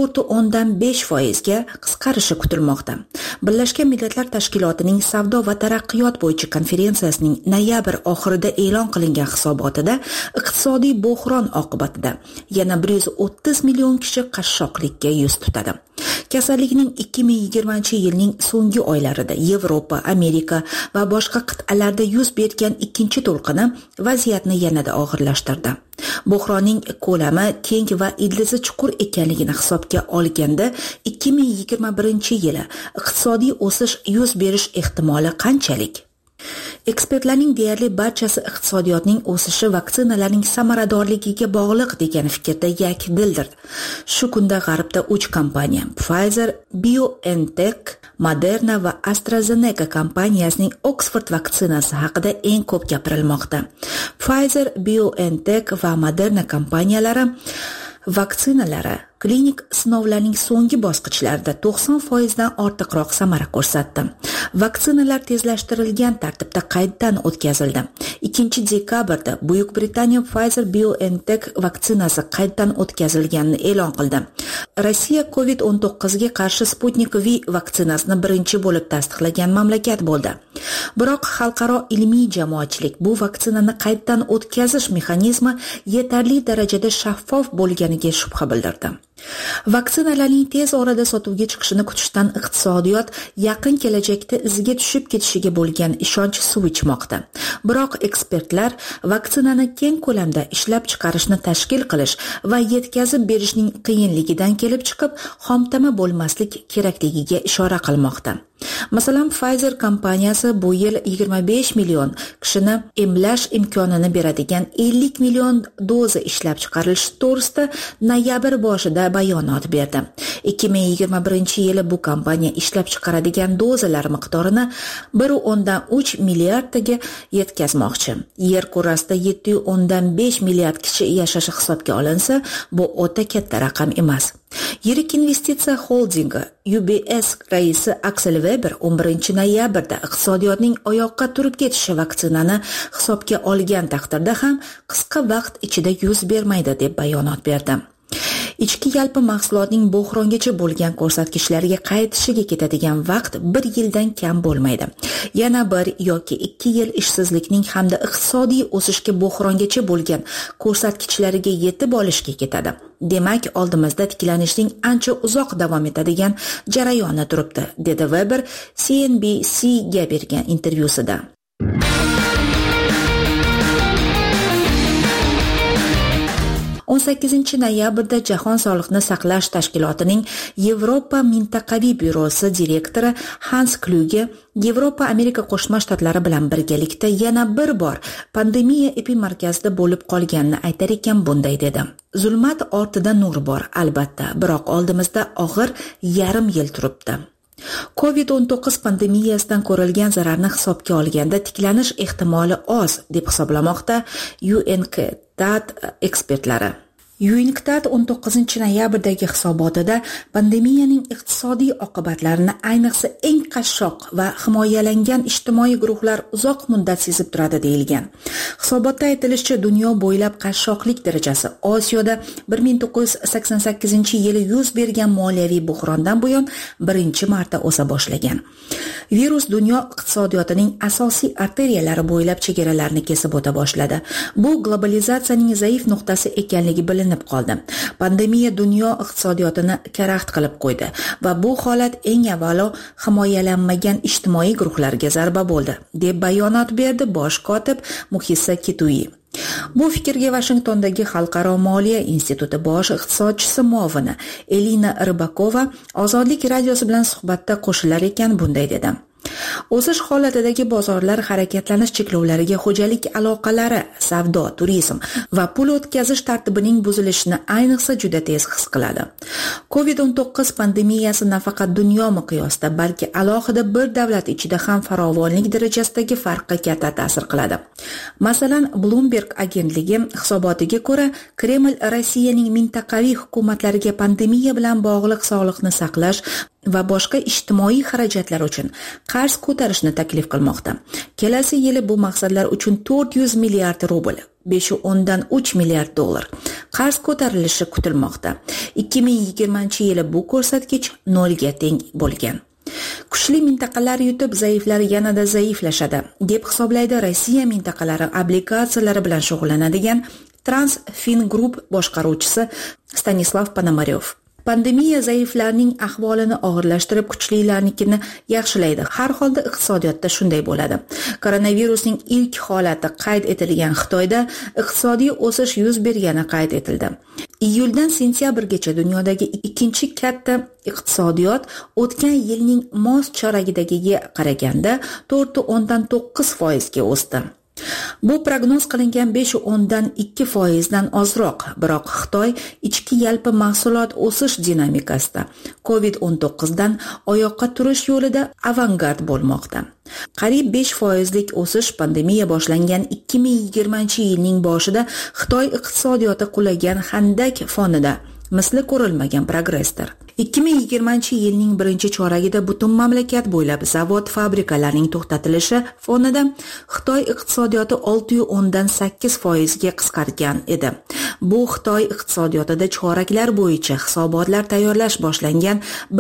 4.5% ga qisqarishi kutilmoqda. Birlashgan Millatlar Tashkilotining savdo va taraqqiyot bo'yicha konferensiyasining noyabr oxirida e'lon qilingan hisobotida iqtisodiy bo'hron oqibatida yana 130 million kishi qashshoqlikka yuz tutadi. Kasallikning 2020-yilning so'nggi oylarida Yevropa, Amerika va boshqa qit'alarda yuz bergan ikkinchi to'lqini vaziyatni yanada og'irlashtirdi. Bo'hronning ko'lami keng va ildizi chuqur ekanligini hisobga olganda 2021-yili iqtisodiy o'sish yuz berish ehtimoli qanchalik? Ekspertlarning deyarli barchasi iqtisodiyotning o'sishi vaksinalarning samaradorligiga bog'liq degan fikrda yakdildir. Shu kunda G'arbda 3 kompaniya Pfizer, BioNTech, Moderna va AstraZeneca kompaniyasining Oxford vaksinasi haqida eng ko'p gapirilmoqda. Pfizer, BioNTech va Moderna kompaniyalari vaksinalari klinik sinovlarning so'nggi bosqichlarida 90% dan ortiqroq samara ko'rsatdi. Vaksinalar tezlashtirilgan tartibda qayddan o'tkazildi. 2-dekabrda Buyuk Britaniya Pfizer BioNTech vaksinasi qayddan o'tkazilganini e'lon qildi. Rossiya COVID-19 ga qarshi Sputnik V vaksinasini birinchi bo'lib tasdiqlagan mamlakat bo'ldi. Biroq xalqaro ilmiy jamoatchilik bu vaksinani qayddan o'tkazish mexanizmi yetarli darajada shaffof bo'lganiga shubha bildirdi. Vaksinalarning tez orada sotuvga chiqishini kutishdan iqtisodiyot yaqin kelajakda iziga tushib ketishiga bo'lgan ishonch suv ichmoqda. Biroq ekspertlar vaksinani keng ko'lamda ishlab chiqarishni tashkil qilish va yetkazib berishning qiyinligidan kelib chiqib, xomtama bo'lmaslik kerakligiga ishora qilmoqda. Masalan, Pfizer kompaniyasi bu yil 25 million kishini emlash imkonini beradigan 50 million doza ishlab chiqarilishi to'g'risida noyabr boshida bayonot berdi. 2021-yili bu kompaniya ishlab chiqaradigan dozalar miqdorini 1.3 milliardga yetkazmoqchi. Yer kurrasida 7.5 milliard kishi yashashi hisobga olinsa, bu o'ta katta raqam emas. Yirik investitsiya holdingi UBS raisi Axel Weber 11 noyabrda iqtisodiyotning oyoqqa turib ketishi vaksinani hisobga olgan taqdirda ham qisqa vaqt ichida yuz bermaydi deb bayonot berdi. Ichki yalpi mahsulotning bo'hrongacha bo'lgan ko'rsatkichlariga qaytishiga ketadigan vaqt 1 yildan kam bo'lmaydi. Yana 1 yoki 2 yil ishsizlikning hamda iqtisodiy o'sishga bo'hrongacha bo'lgan ko'rsatkichlariga yetib olishga ketadi. Demak, oldimizda tiklanishning ancha uzoq davom etadigan jarayoni turibdi, dedi Weber CNBC'ga bergan intervyusida. 18 noyabrda Jahon sog'liqni saqlash tashkilotining Yevropa mintaqaviy byurosi direktori Hans Kluge Yevropa Amerika Qo'shma Shtatlari bilan birgalikda yana bir bor pandemiya epimarkazida bo'lib qolganini aytar ekan bunday dedi. Zulmat ortida nur bor, albatta, biroq oldimizda og'ir yarim yil turibdi. COVID-19 pandemiyasidan ko'rilgan zararni hisobga olganda tiklanish ehtimoli oz deb hisoblamoqda UNCTAD ekspertlari. UNCTAD 19 noyabrdagi hisobotida pandemiyaning iqtisodiy oqibatlarini ayniqsa eng qashshoq va himoyalangan ijtimoiy guruhlar uzoq muddat sezib turadi deyilgan. Hisobotda aytilishicha, dunyo bo'ylab qashshoqlik darajasi Osiyoda 1988-yili yuz bergan moliyaviy buhrondan buyon birinchi marta o'sa boshlagan. Virus dunyo iqtisodiyotining asosiy arteriyalari bo'ylab chegaralarni kesib o'ta boshladi. Bu globalizatsiyaning zaif nuqtasi ekanligi bilinib qoldi. Pandemiya dunyo iqtisodiyotini karaxt qilib qo'ydi va bu holat eng avvalo himoyalanmagan ijtimoiy guruhlarga zarba bo'ldi, deb bayonot berdi bosh kotib Muhissa Kitui. Bu fikrga Washingtondagi Xalqaro moliya instituti bosh iqtisodchisi muovini Elina Rybakova Ozodlik radiosi bilan suhbatda qo'shilar ekan bunday dedi. O'sish holatidagi bozorlar harakatlanish cheklovlariga xo'jalik aloqalari, savdo, turizm va pul o'tkazish tartibining buzilishini ayniqsa juda tez his qiladi. COVID-19 pandemiyasi nafaqat dunyo miqyosida, balki alohida bir davlat ichida ham farovonlik darajasidagi farqqa katta ta'sir qiladi. Masalan, Bloomberg agentligi hisobotiga ko'ra, Kreml Rossiyaning mintaqaviy hukumatlariga pandemiya bilan bog'liq sog'liqni saqlash va boshqa ijtimoiy xarajatlar uchun qarz ko'tarishni taklif qilmoqda. Kelasi yili bu maqsadlar uchun 400 milliard rubl, 5.3 milliard dollar qarz ko'tarilishi kutilmoqda. 2020-yili bu ko'rsatkich 0 ga teng bo'lgan. Kuchli mintaqalar yutib, zaiflar yanada zaiflashadi, deb hisoblaydi Rossiya mintaqalari obligatsiyalari bilan shug'ullanadigan Transfin Group boshqaruvchisi Stanislav Ponomaryov. Pandemiya zaiflarning ahvolini og'irlashtirib, kuchlilarnikini yaxshilaydi. Har holda iqtisodiyotda shunday bo'ladi. Koronavirusning ilk holati qayd etilgan Xitoyda iqtisodiy o'sish yuz bergani qayd etildi. Iyuldan sentyabrgacha dunyodagi ikkinchi katta iqtisodiyot o'tgan yilning mos choragidagiga qaraganda 4.9% ga o'sdi. Bu prognoz qilingan 5.2% dan ozroq, biroq Xitoy ichki yalpi mahsulot o'sish dinamikasida COVID-19 dan oyoqqa turish yo'lida avangard bo'lmoqda. Qariyb 5%lik o'sish pandemiya boshlangan 2020-yilning boshida Xitoy iqtisodiyoti qulagan handak fonida misli ko'rilmagan progressdir. 2020-yilning birinchi choragida butun mamlakat bo'ylab zavod-fabrikalarning to'xtatilishi fonida Xitoy iqtisodiyoti 6.8% ga qisqargan edi. Bu Xitoy iqtisodiyotida choraklar bo'yicha hisobotlar tayyorlash boshlangan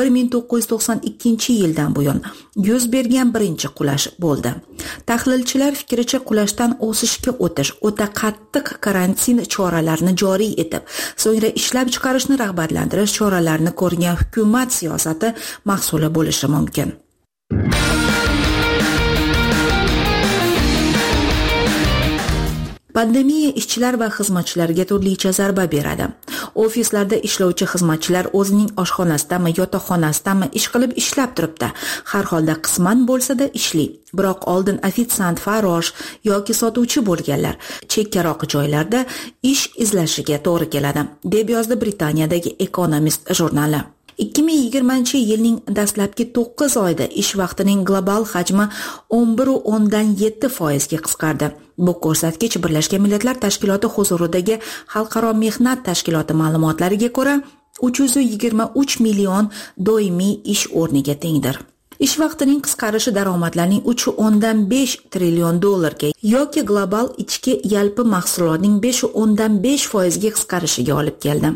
1992-yildan buyon yuz bergan birinchi qulash bo'ldi. Tahlilchilar fikricha, qulashdan o'sishga o'tish o'ta qattiq karantin choralarini joriy etib, so'ngra ishlab chiqarishni rag'batlantirish choralarini ko'rgan hukumat siyosati mahsuli bo'lishi mumkin. Pandemiya ishchilar va xizmatchilarga turlicha zarba beradi. Ofislarda ishlovchi xizmatchilar o'zining oshxonasidami, yotoqxonasidami ish qilib ishlab turibdi. Har holda qisman bo'lsa-da ishli. Biroq oldin ofitsiant, farrosh yoki sotuvchi bo'lganlar chekkaroq joylarda ish izlashiga to'g'ri keladi, deb yozdi Britaniyadagi Economist jurnali. 2020-yilning dastlabki 9 oyida ish vaqtining global hajmi 11,7% ga qisqardi. Bu ko'rsatkich Birlashgan Millatlar Tashkiloti huzuridagi Xalqaro mehnat tashkiloti ma'lumotlariga ko'ra 323 million doimiy ish o'rniga tengdir. Ish vaqtining qisqarishi daromadlarning 3,5 trillion dollarga yoki global ichki yalpi mahsulotning 5,5% ga qisqarishiga olib keldi.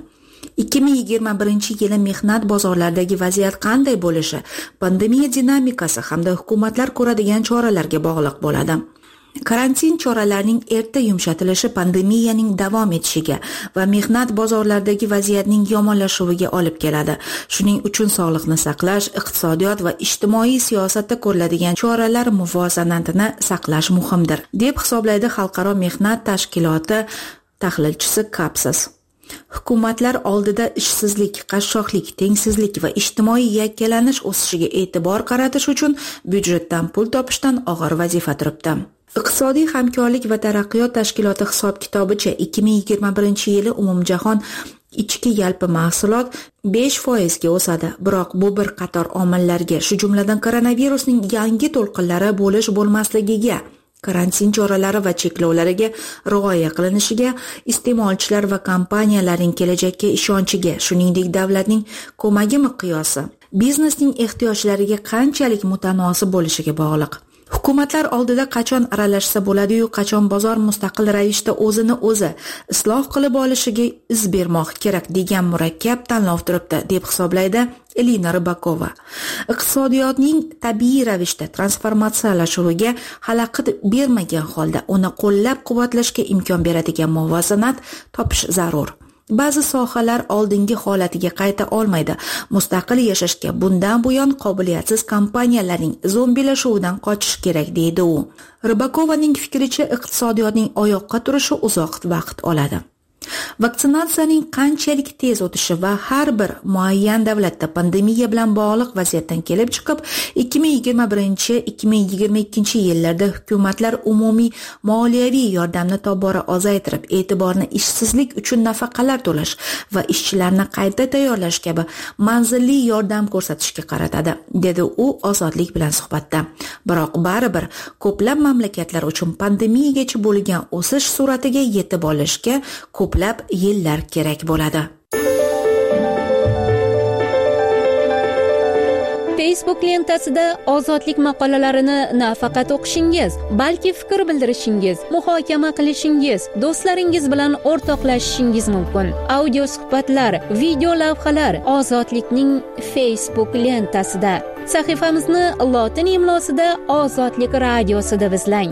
2021-yili mehnat bozorlaridagi vaziyat qanday bo'lishi pandemiya dinamikasi hamda hukumatlar ko'radigan choralarga bog'liq bo'ladi. Karantin choralarining erta yumshatilishi pandemiyaning davom etishiga va mehnat bozorlaridagi vaziyatning yomonlashuviga olib keladi. Shuning uchun sog'liqni saqlash, iqtisodiyot va ijtimoiy siyosatda ko'riladigan choralar muvozanatini saqlash muhimdir, deb hisoblaydi Xalqaro mehnat tashkiloti tahlilchisi Kapsis. Hukumatlar oldida ishsizlik, qashshoqlik, tengsizlik va ijtimoiy yakkalanish o'sishiga e'tibor qaratish uchun byudjetdan pul topishdan og'ir vazifa turibdi. Iqtisodiy hamkorlik va taraqqiyot tashkiloti hisob-kitobicha 2021-yili umumjahon ichki yalpi mahsulot 5% ga o'sadi. Biroq bu bir qator omillarga, shu jumladan koronavirusning yangi to'lqinlari bo'lish-bo'lmasligiga, karantin choralari va cheklovlariga rioya qilinishiga, iste'molchilar va kompaniyalarning kelajakka ishonchiga, shuningdek davlatning ko'magi miqyosi biznesning ehtiyojlariga qanchalik mutanosib bo'lishiga bog'liq. Hukumatlar oldida qachon aralashsa bo'ladi-yu, qachon bozor mustaqil ravishda o'zini o'zi isloh qilib olishiga iz bermoq kerak degan murakkab tanlov turibdi, deb hisoblaydi Elina Rybakova. Iqtisodiyotning tabiiy ravishda transformatsiyalashuviga xalaqit bermagan holda uni qo'llab-quvvatlashga imkon beradigan muvozanat topish zarur. Ba'zi sohalar oldingi holatiga qayta olmaydi. Mustaqil yashashga bundan buyon qobiliyatsiz kompaniyalarning zombilashuvidan qochish kerak, deydi u. Rybakovaning fikricha, iqtisodiyotning oyoqqa turishi uzoq vaqt oladi. Vaksinatsiyaning qanchalik tez o'tishi va har bir muayyan davlatda pandemiya bilan bog'liq vaziyatdan kelib chiqib, 2021-2022 yillarda hukumatlar umumiy moliyaviy yordamni tobora ozaytirib, e'tiborni ishsizlik uchun nafaqalar to'lash va ishchilarni qayta tayyorlash kabi manzilli yordam ko'rsatishga qaratadi, dedi u Ozodlik bilan suhbatda. Biroq baribir ko'plab mamlakatlar uchun pandemiyagacha bo'lgan o'sish sur'atiga yetib olishga ko'plab yillar kerak bo'ladi. Facebook lentasida ozodlik maqolalarini nafaqat o'qishingiz, balki fikr bildirishingiz, muhokama qilishingiz, do'stlaringiz bilan o'rtoqlashishingiz mumkin. Audio suhbatlar, video lavhalar Ozodlikning Facebook lentasida. Sahifamizni lotin imlosida Ozodlik radiosi deb izlang.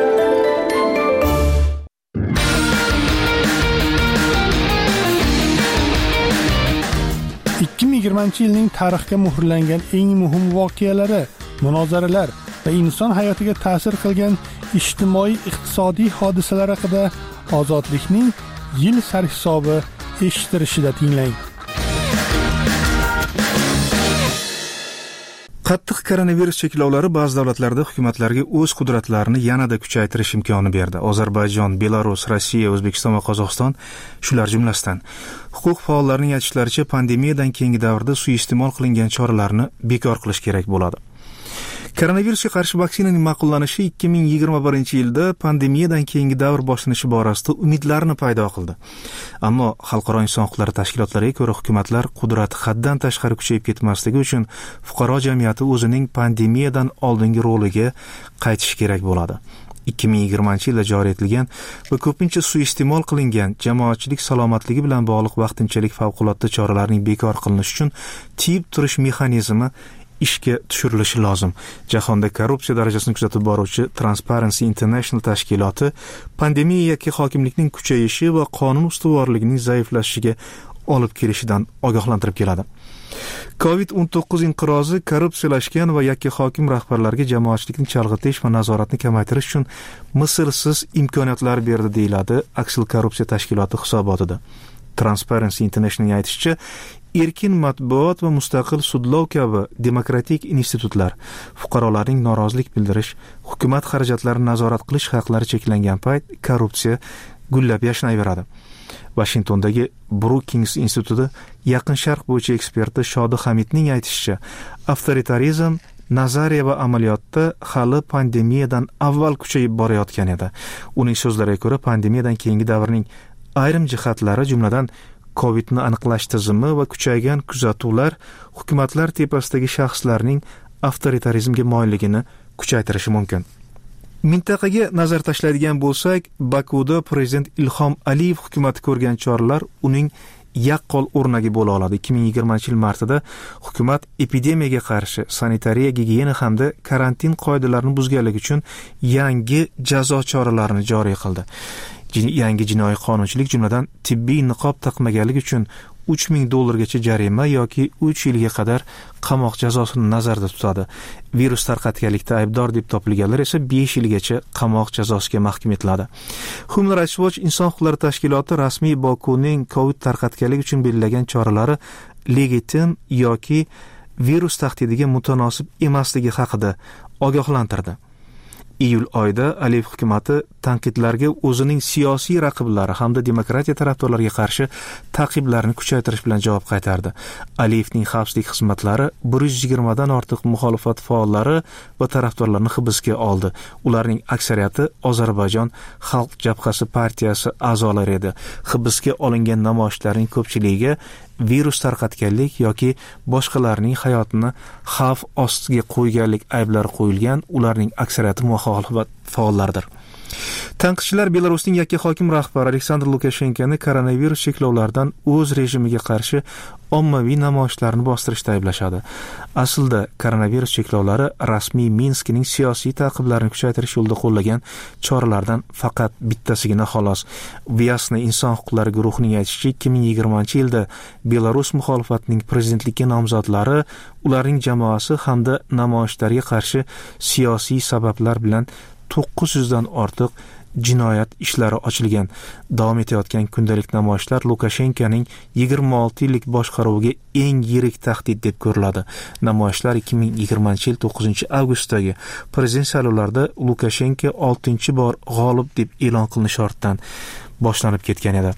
2020-yilning tarixga muhrlangan eng muhim voqealari, munozaralar va inson hayotiga ta'sir qilgan ijtimoiy-iqtisodiy hodisalar haqida Ozodlikning yil sarhisobi eshittirishida tinglang. Qattiq koronavirus cheklovlari ba'zi davlatlarda hukumatlarga o'z qudratlarini yanada kuchaytirish imkoni berdi. Ozarbayjon, Belarus, Rossiya, O'zbekiston va Qozog'iston shular jumlasidan. Huquq faollarining aytishlaricha, pandemiyadan keyingi davrda suiiste'mol qilingan choralarni bekor qilish kerak bo'ladi. Koronavirusga qarshi vaksinaning ma'qullanishi 2021-yilda pandemiyadan keyingi davr boshlanishi borasida umidlarni paydo qildi. Ammo xalqaro inson huquqlari tashkilotlariga ko'ra, hukumatlar qudrati haddan tashqari kuchayib ketmasligi uchun fuqaro jamiyati o'zining pandemiyadan oldingi roliga qaytishi kerak bo'ladi. 2020-yilda joriy etilgan va ko'pincha suiiste'mol qilingan jamoatchilik salomatligi bilan bog'liq vaqtinchalik favqulodda choralarning bekor qilinishi uchun tiyib turish mexanizmi ishga tushirilishi lozim. Jahonda korrupsiya darajasini kuzatib boruvchi Transparency International tashkiloti pandemiya yoki hokimlikning kuchayishi va qonun ustuvorligining zaiflashishiga olib kelishidan ogohlantirib keladi. COVID-19 inqirozi korrupsiyalashgan va yakka hokim rahbarlarga jamoatchilikni chalg'itish va nazoratni kamaytirish uchun mislsiz imkoniyatlar berdi, deyiladi Aksil korrupsiya tashkiloti hisobotida. Transparency Internationalning aytishicha, erkin matbuot va mustaqil sudlov kabi demokratik institutlar fuqarolarning norozilik bildirish, hukumat xarajatlarini nazorat qilish haqlari cheklangan payt korrupsiya gullab yashnayveradi. Washingtondagi Brookings instituti Yaqin Sharq bo'yicha eksperti Shodi Hamidning aytishicha, avtoritarizm nazariya va amaliyotda hali pandemiyadan avval kuchayib borayotgan edi. Uning so'zlariga ko'ra, pandemiyadan keyingi davrning ayrim jihatlari, jumladan COVIDni aniqlash tizimi va kuchaygan kuzatuvlar hukumatlar tepasidagi shaxslarning avtoritarizmga moyilligini kuchaytirishi mumkin. Mintaqaga nazar tashlaydigan bo'lsak, Bakuda prezident Ilhom Aliyev hukumati ko'rgan choralar uning yaqqol o'rnagi bo'la oladi. 2020-yil martida hukumat epidemiyaga qarshi sanitariya, gigiyena hamda karantin qoidalarini buzganligi uchun yangi jazo choralarini joriy qildi. Yangi jinoiy qonunchilik, jumladan tibbiy niqob taqmaganlik uchun $3000 jarima yoki 3 yilga qadar qamoq jazosini nazarda tutadi. Virus tarqatganlikda aybdor deb topilganlar esa 5 yilgacha qamoq jazosiga mahkum etiladi. Human Rights Watch inson huquqlari tashkiloti rasmiy Bokuning COVID tarqatganlik uchun belgilagan choralari legitim yoki virus tahdidiga mutanosib emasligi haqida ogohlantirdi. Iyul oyida Aliyev hukumati tanqidlarga o'zining siyosiy raqiblari hamda demokratiya tarafdorlariga qarshi ta'qiblarni kuchaytirish bilan javob qaytardi. Aliyevning xavfsizlik xizmatlari 120 dan ortiq muxolifat faollari va tarafdorlarini hibsga oldi. Ularning aksariyati Ozarbayjon Xalq jabhasi partiyasi a'zolari edi. Hibsga olingan namoyishchilarning ko'pchiligiga virus tarqatganlik yoki boshqalarning hayotini xavf ostiga qo'yganlik ayblari qo'yilgan. Ularning aksariyati muxolifat faollaridir. Tanqidchilar Belarusning yakka hokim rahbari Aleksandr Lukashenkoni koronavirus cheklovlaridan o'z rejimiga qarshi ommaviy namoyishlarni bostirishda ayblashadi. Aslida koronavirus cheklovlari rasmiy Minskning siyosiy ta'qiblarini kuchaytirish yo'lida qo'llagan choralardan faqat bittasigina xolos. Vyasna inson huquqlari guruhining aytishicha, 2020-yilda Belarus muxolifatining prezidentlikka nomzodlari, ularning jamoasi hamda namoyishlarga qarshi siyosiy sabablar bilan 900 dan ortiq jinoyat ishlari ochilgan. Davom etayotgan kundalik namoyishlar Lukashenkoning 26 yillik boshqaruviga eng yirik tahdid deb ko'riladi. Namoyishlar 2020-yil 9-avgustdagi prezident saylovlarida Lukashenko 6-bor g'olib deb e'lon qilinishi ortidan boshlanib ketgan edi.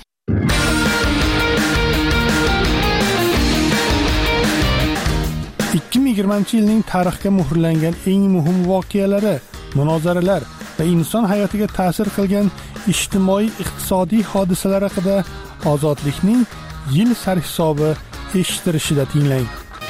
yilning tarixga muhrlangan eng muhim voqealari, munozaralar va inson hayotiga ta'sir qilgan ijtimoiy-iqtisodiy hodisalar haqida Ozodlikning yil sarhisobi eshittirishida tinglang.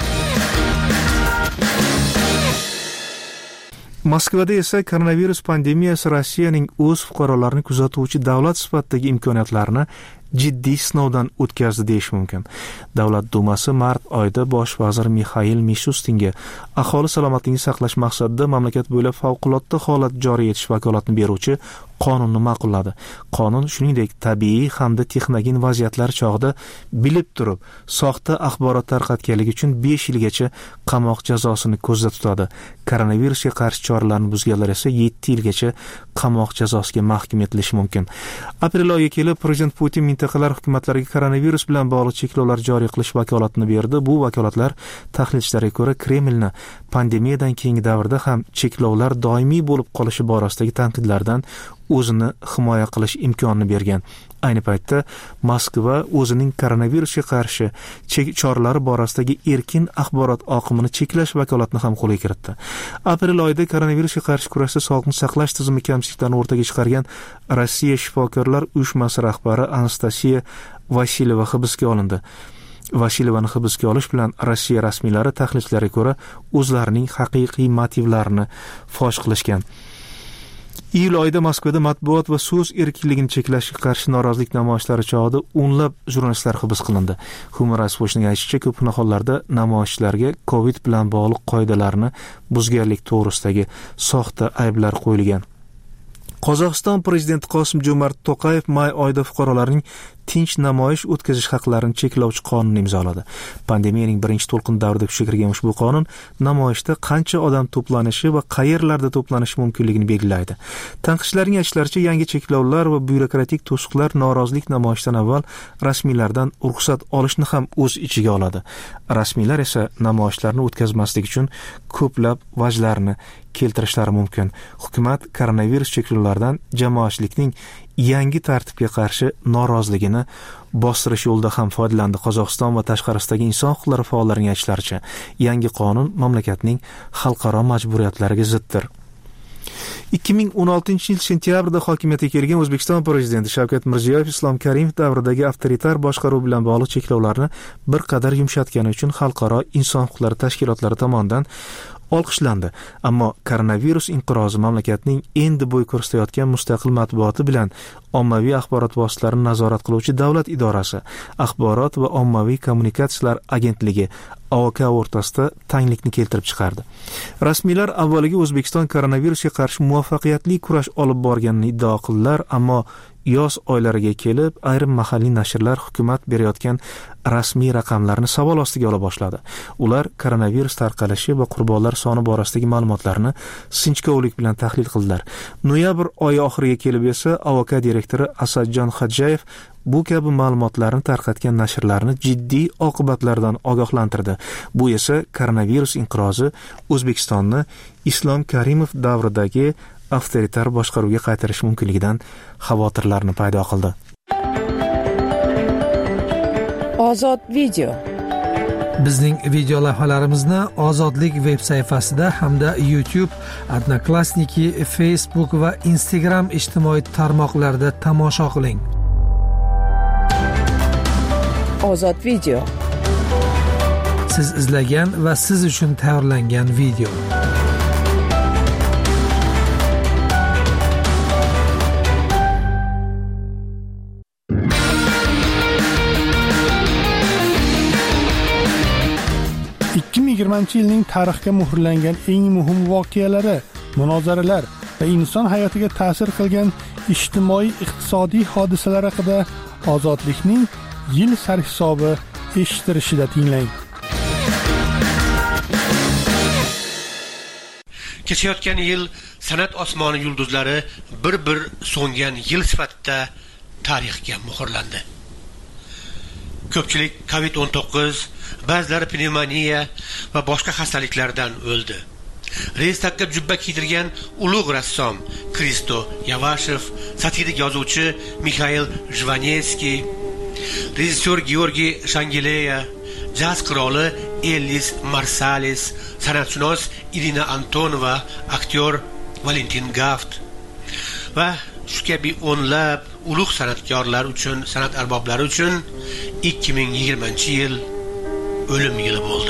Moskvada esa koronavirus pandemiyasi Rossiyaning o'z fuqarolarini kuzatuvchi davlat sifatidagi imkoniyatlarini jiddiy sinovdan o'tkazdi deyish mumkin. Davlat dumasi mart oyida bosh vazir Mixail Mishustinga aholi salomatligini saqlash maqsadida mamlakat bo'ylab favqulodda holat joriy etish vakolatini beruvchi qonunni ma'qulladi. Qonun shuningdek tabiiy hamda texnogen vaziyatlar chog'ida bilib turib soxta axborot tarqatganligi uchun 5 yilgacha qamoq jazosini ko'zda tutadi. Koronavirusga qarshi choralarni buzganlar esa 7 yilgacha qamoq jazosiga mahkum etilishi mumkin. Aprel oyiga kelib prezident Putin mintaqalar hukumatlariga koronavirus bilan bog'liq cheklovlar joriy qilish vakolatini berdi. Bu vakolatlar tahlilchilarga ko'ra Kremlni pandemiyadan keyingi davrda ham cheklovlar doimiy bo'lib qolishi borasidagi tanqidlardan o'zini himoya qilish imkonini bergan. Ayni paytda Moskva o'zining koronavirusga qarshi choralari borasidagi erkin axborot oqimini cheklash vakolatini ham qo'lga kiritdi. Aprel oyida koronavirusga qarshi kurashda sog'liqni saqlash tizimi kamchiliklarini o'rtaga chiqargan Rossiya shifokorlar uyushmasi rahbari Anastasiya Vasilyeva hibsga olindi. Vasilyevani hibsga olish bilan Rossiya rasmiylari tahlilchilariga ko'ra o'zlarining haqiqiy motivlarini fosh qilishgan. Iyul oyida Moskvada matbuot va so'z erkinligini cheklashga qarshi norozilik namoyishlari chog'ida o'nlab jurnalistlar hibs qilindi. Human Rights Watchning aytishicha, ko'p hollarda namoyishchilarga COVID bilan bog'liq qoidalarni buzganlik to'g'risidagi soxta ayblar qo'yilgan. Qozog'iston prezidenti Qosim Jo'mart To'qayev may oyida fuqarolarning tinch namoyish o'tkazish haqlarini cheklovchi qonunni imzoladi. Pandemiyaning birinchi to'lqin davrida kuchga kirgan ushbu qonun namoyishda qancha odam to'planishi va qayerlarda to'planishi mumkinligini belgilaydi. Tanqidchilarning aytishlaricha, yangi cheklovlar va byurokratik to'siqlar norozilik namoyishidan avval rasmiylardan ruxsat olishni ham o'z ichiga oladi. Rasmiylar esa namoyishlarni o'tkazmaslik uchun ko'plab vajlarni keltirishlari mumkin. Hukumat koronavirus cheklovlaridan jamoatchilikning yangi tartibga qarshi noroziligini bostirish yo'lida ham foydalandi. Qozog'iston va tashqarisidagi inson huquqlari faollarining aytishlaricha, yangi qonun mamlakatning xalqaro majburiyatlariga ziddir. 2016-yil sentyabrda hokimiyatga kelgan O'zbekiston prezidenti Shavkat Mirziyoyev Islom Karimov davridagi avtoritar boshqaruv bilan bog'liq cheklovlarni bir qadar yumshatgani uchun xalqaro inson huquqlari tashkilotlari tomonidan olqishlandi. Ammo koronavirus inqirozi mamlakatning endi bo'y ko'rsatayotgan mustaqil matbuoti bilan ommaviy axborot vositalarini nazorat qiluvchi davlat idorasi, Axborot va ommaviy kommunikatsiyalar agentligi AOK o'rtasida tanglikni keltirib chiqardi. Rasmiylar avvaliga O'zbekiston koronavirusga qarshi muvaffaqiyatli kurash olib borganini iddao qildilar, ammo yoz oylariga kelib ayrim mahalliy nashrlar hukumat berayotgan rasmiy raqamlarni savol ostiga ola boshladi. Ular koronavirus tarqalishi va qurbonlar soni borasidagi ma'lumotlarni sinchkovlik bilan tahlil qildilar. Noyabr oyi oxiriga kelib esa AOK direktori Asadjon Xadjayev bu kabi ma'lumotlarni tarqatgan nashrlarni jiddiy oqibatlardan ogohlantirdi. Bu esa koronavirus inqirozi O'zbekistonni Islom Karimov davridagi avtoritar boshqaruvga qaytarish mumkinligidan xavotirlarni paydo qildi. Ozod video. Bizning video lavhalarimizni Ozodlik veb sayfasida hamda YouTube, Odnoklassniki, Facebook va Instagram ijtimoiy tarmoqlarida tomosha qiling. Ozod video. Siz izlagan va siz uchun tayyorlangan video. yilning tarixga muhrlangan eng muhim voqealari, munozaralar va inson hayotiga ta'sir qilgan ijtimoiy-iqtisodiy hodisalar haqida Ozodlikning yil sarhisobi eshittirishida tinglang. Kechayotgan yil san'at osmoni yulduzlari bir so'ngan yil sifatida tarixga muhrlandi. Ko'pchilik COVID-19, ba'zilari pnevmoniya va boshqa xastaliklardan o'ldi. Reystakka jubba kiydirgan ulug' rassom Kristo Yavashev, satirik yozuvchi Mikhail Jvanetskiy, rejissyor Georgiy Shangileya, jaz qiroli Ellis Marsalis, san'atshunos Irina Antonova, aktyor Valentin Gaft va shu kabi o'nlab ulug' san'atkorlar uchun, san'at arboblari uchun 2020-yil o'lim yili bo'ldi.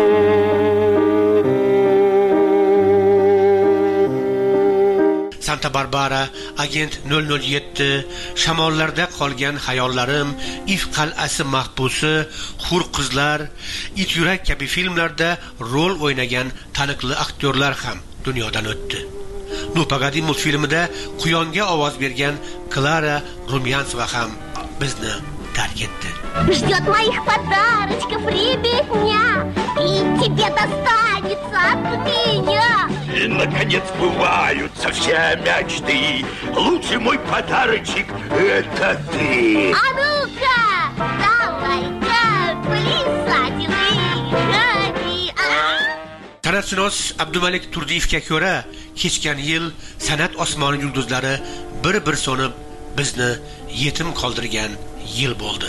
Santa Barbara, Agent 007, Shamollarda qolgan hayollarim, If qal'asi mahbusi, Hur qizlar, It yurak kabi filmlarda rol o'ynagan taniqli aktyorlar ham dunyodan o'tdi. Nu Pagadi multfilmida Quyonga ovoz bergan Klara Rumyansova ham bizni tark etdi. Ждет моих подарочков ребятня, и тебе достанется от меня. И, наконец, сбываются все мечты. Лучший мой подарочек — это ты. А ну-ка, давай-ка, плясать выходи. San'atshunos Abdumalik Turdiyevga ko'ra, kechgan yil san'at osmoni yulduzlari bir so'nib bizni yetim qoldirgan yil bo'ldi.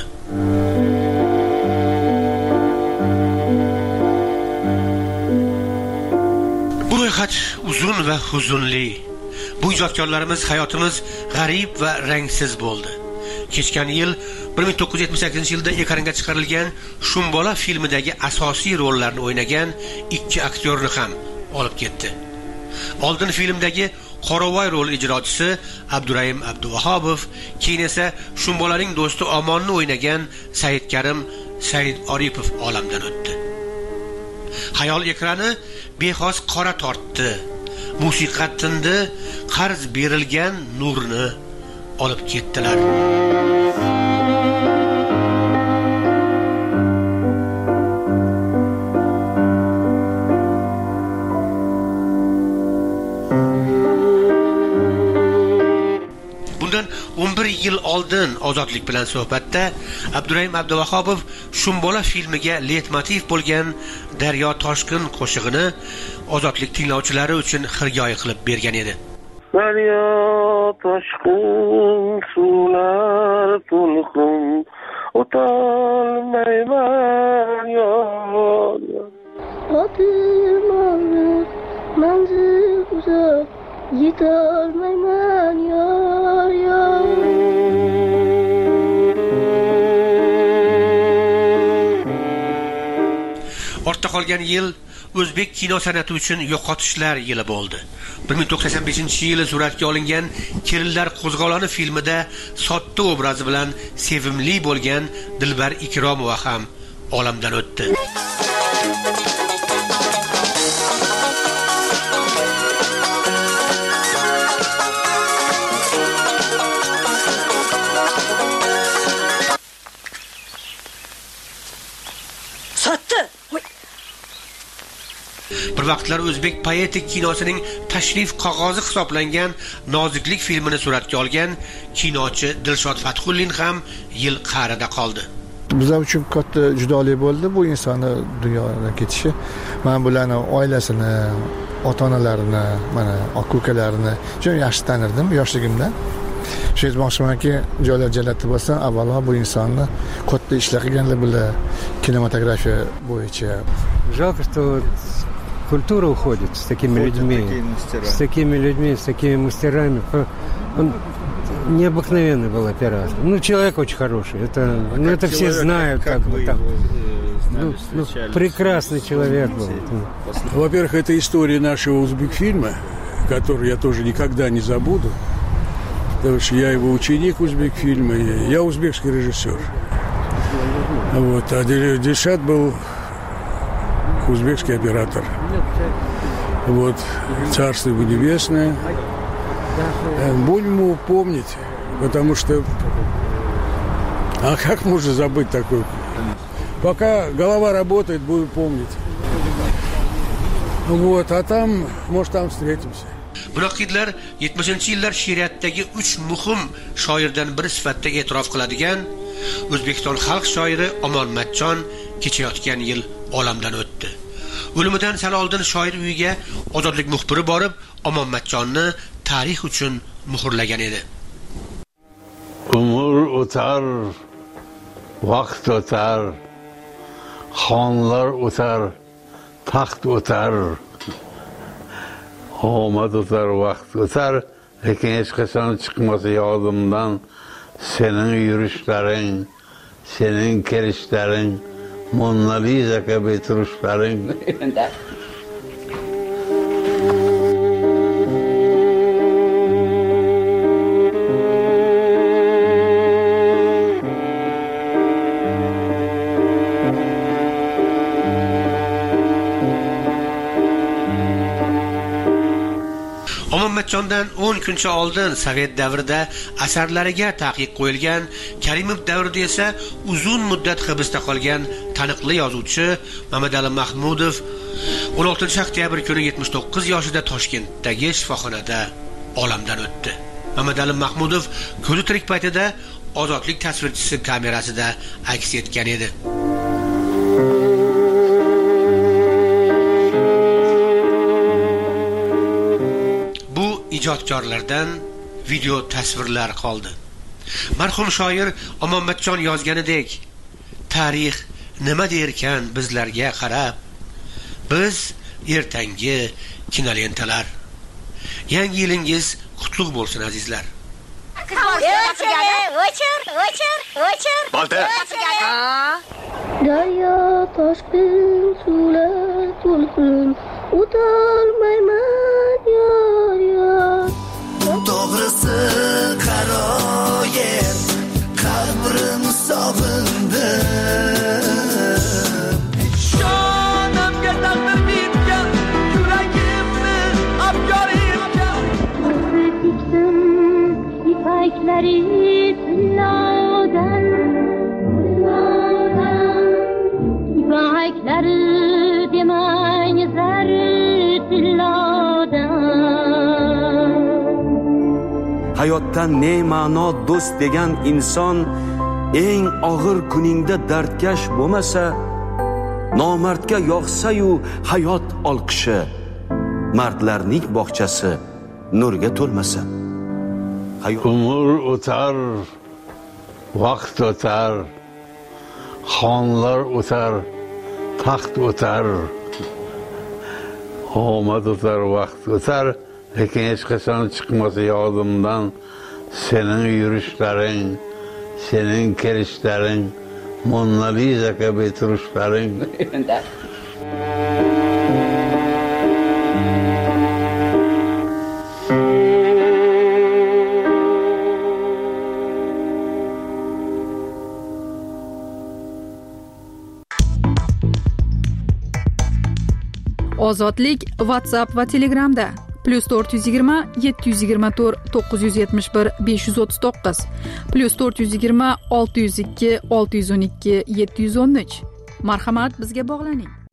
Bu ro'yxat uzun va huzunli. Bu ijodkorlarimiz hayotimiz g'arib va rangsiz bo'ldi. Kechgan yil 1978-yilda ekranga chiqarilgan Shumbola filmidagi asosiy rollarni o'ynagan ikki aktyorni ham olib ketdi. Oldin filmdagi Qoravoy rol ijrochisi Abdurahim Abduvahobov, keyin esa Shumbolaning do'sti Omonni o'ynagan Saidkarim Said Oripov olamdan o'tdi. Xayol ekrani bexos qora tortdi. Musiqa tindi, qarz berilgan nurni olib ketdilar. yil oldin Ozodlik bilan suhbatda Abdurahim Abduvahobov Shumbola filmiga leitmotiv bo'lgan Daryo toshqin qo'shig'ini Ozodlik tinglovchilari uchun xirgoyi qilib bergan edi. Daryo toshqin suvlar to'lqin o'tolmayman yor. Otim og'ir, manzil uzoq, yetolmayman yor yor. Ortda qolgan yil o'zbek kino san'ati uchun yo'qotishlar yili bo'ldi. 1985-yili suratga olingan Kelinlar qo'zg'oloni filmida sodda obrazi bilan sevimli bo'lgan Dilbar Ikromova ham olamdan o'tdi. Bir vaqtlar o'zbek poetik kinosining tashrif qog'ozi hisoblangan Noziklik filmini suratga olgan kinochi Dilshod Fathullin ham yil qa'rida qoldi. Bizlar uchun katta judolik bo'ldi bu insonni dunyodan ketishi. Men bularning oilasini, ota-onalarini, mana aka-ukalarini juda yaxshi tanirdim yoshligimda. Shu aytmoqchimanki, joylar jannati bo'lsa, avvalo bu insonni katta ishlar qilganlar bular kinematografiya bo'yicha. Жалко, что культура уходит с такими людьми, с такими мастерами. Он необыкновенный был оператор. Ну, человек очень хороший. Это все знают, как бы там. Прекрасный человек был. Во-первых, это история нашего узбекфильма, который я тоже никогда не забуду. Потому что я его ученик узбекфильма, я узбекский режиссер. Вот, а Дильшат был узбекский оператор. Вот, царство его небесное. Будем ему помнить, потому что... А как можно забыть такое? Пока голова работает, будем помнить. Вот, а там, может, там встретимся. Munoqidlar 70-yillar she'riyatidagi 3 muhim shoirdan biri sifatida e'tirof qiladigan O'zbekiston xalq shoiri Omon Matchon kechayotgan yil olamdan o'tdi. O'limidan sal oldin shoir uyiga Ozodlik muxbiri borib, Omon Matchonni tarix uchun muhrlagan edi. Umr o'tar, vaqt o'tar, xonlar o'tar, taxt o'tar. Omad o'tar, vaqt o'tar, lekin hech qachon chiqmasa yodimdan sening yurishlaring, sening kelishlaring, Mona Lisa kabi turishlaring. Matchondan 10 kuncha oldin Sovet davrida asarlariga taqiq qo'yilgan, Karimov davrida esa uzun muddat hibsda qolgan taniqli yozuvchi Mamadali Mahmudov 16 oktyabr kuni 79 yoshida Toshkentdagi shifoxonada olamdan o'tdi. Mamadali Mahmudov ko'zi tirik paytida Ozodlik tasvirchisi kamerasida aks etgan edi. Ijodkorlardan video tasvirlar qoldi. Marhum shoir Omon Matchon yozganidek, tarix nima derkan bizlarga qarab, biz ertangi kinolentalar. Yangi yilingiz qutlug' bo'lsin azizlar. Daryo toshqin suvlar to'lqin o'tolmayman yor yor. To'g'risi qaroyib qalbim sog'indi. Shonimga taqdir bitgan yuragimni abyorimga tiksin ipaklari tillodan ipaklari demang zar tillodan hayotdan ne ma'no do'st degan inson eng og'ir kuningda dardkash bo'lmasa, nomardga yoqsa-yu hayot olqishi, mardlarning bog'chasi nurga to'lmasa. Umr o'tar, vaqt o'tar, xonlar o'tar, taxt o'tar, omad o'tar, vaqt o'tar, lekin hech qachon chiqmasa yodimdan sening yurishlaring, sening kelishlaring, Mona Lisa kabi turishlaring. Ozodlik WhatsApp va Telegramda +420 724 971 539 +420 602 612 713. Marhamat, bizga bog'laning.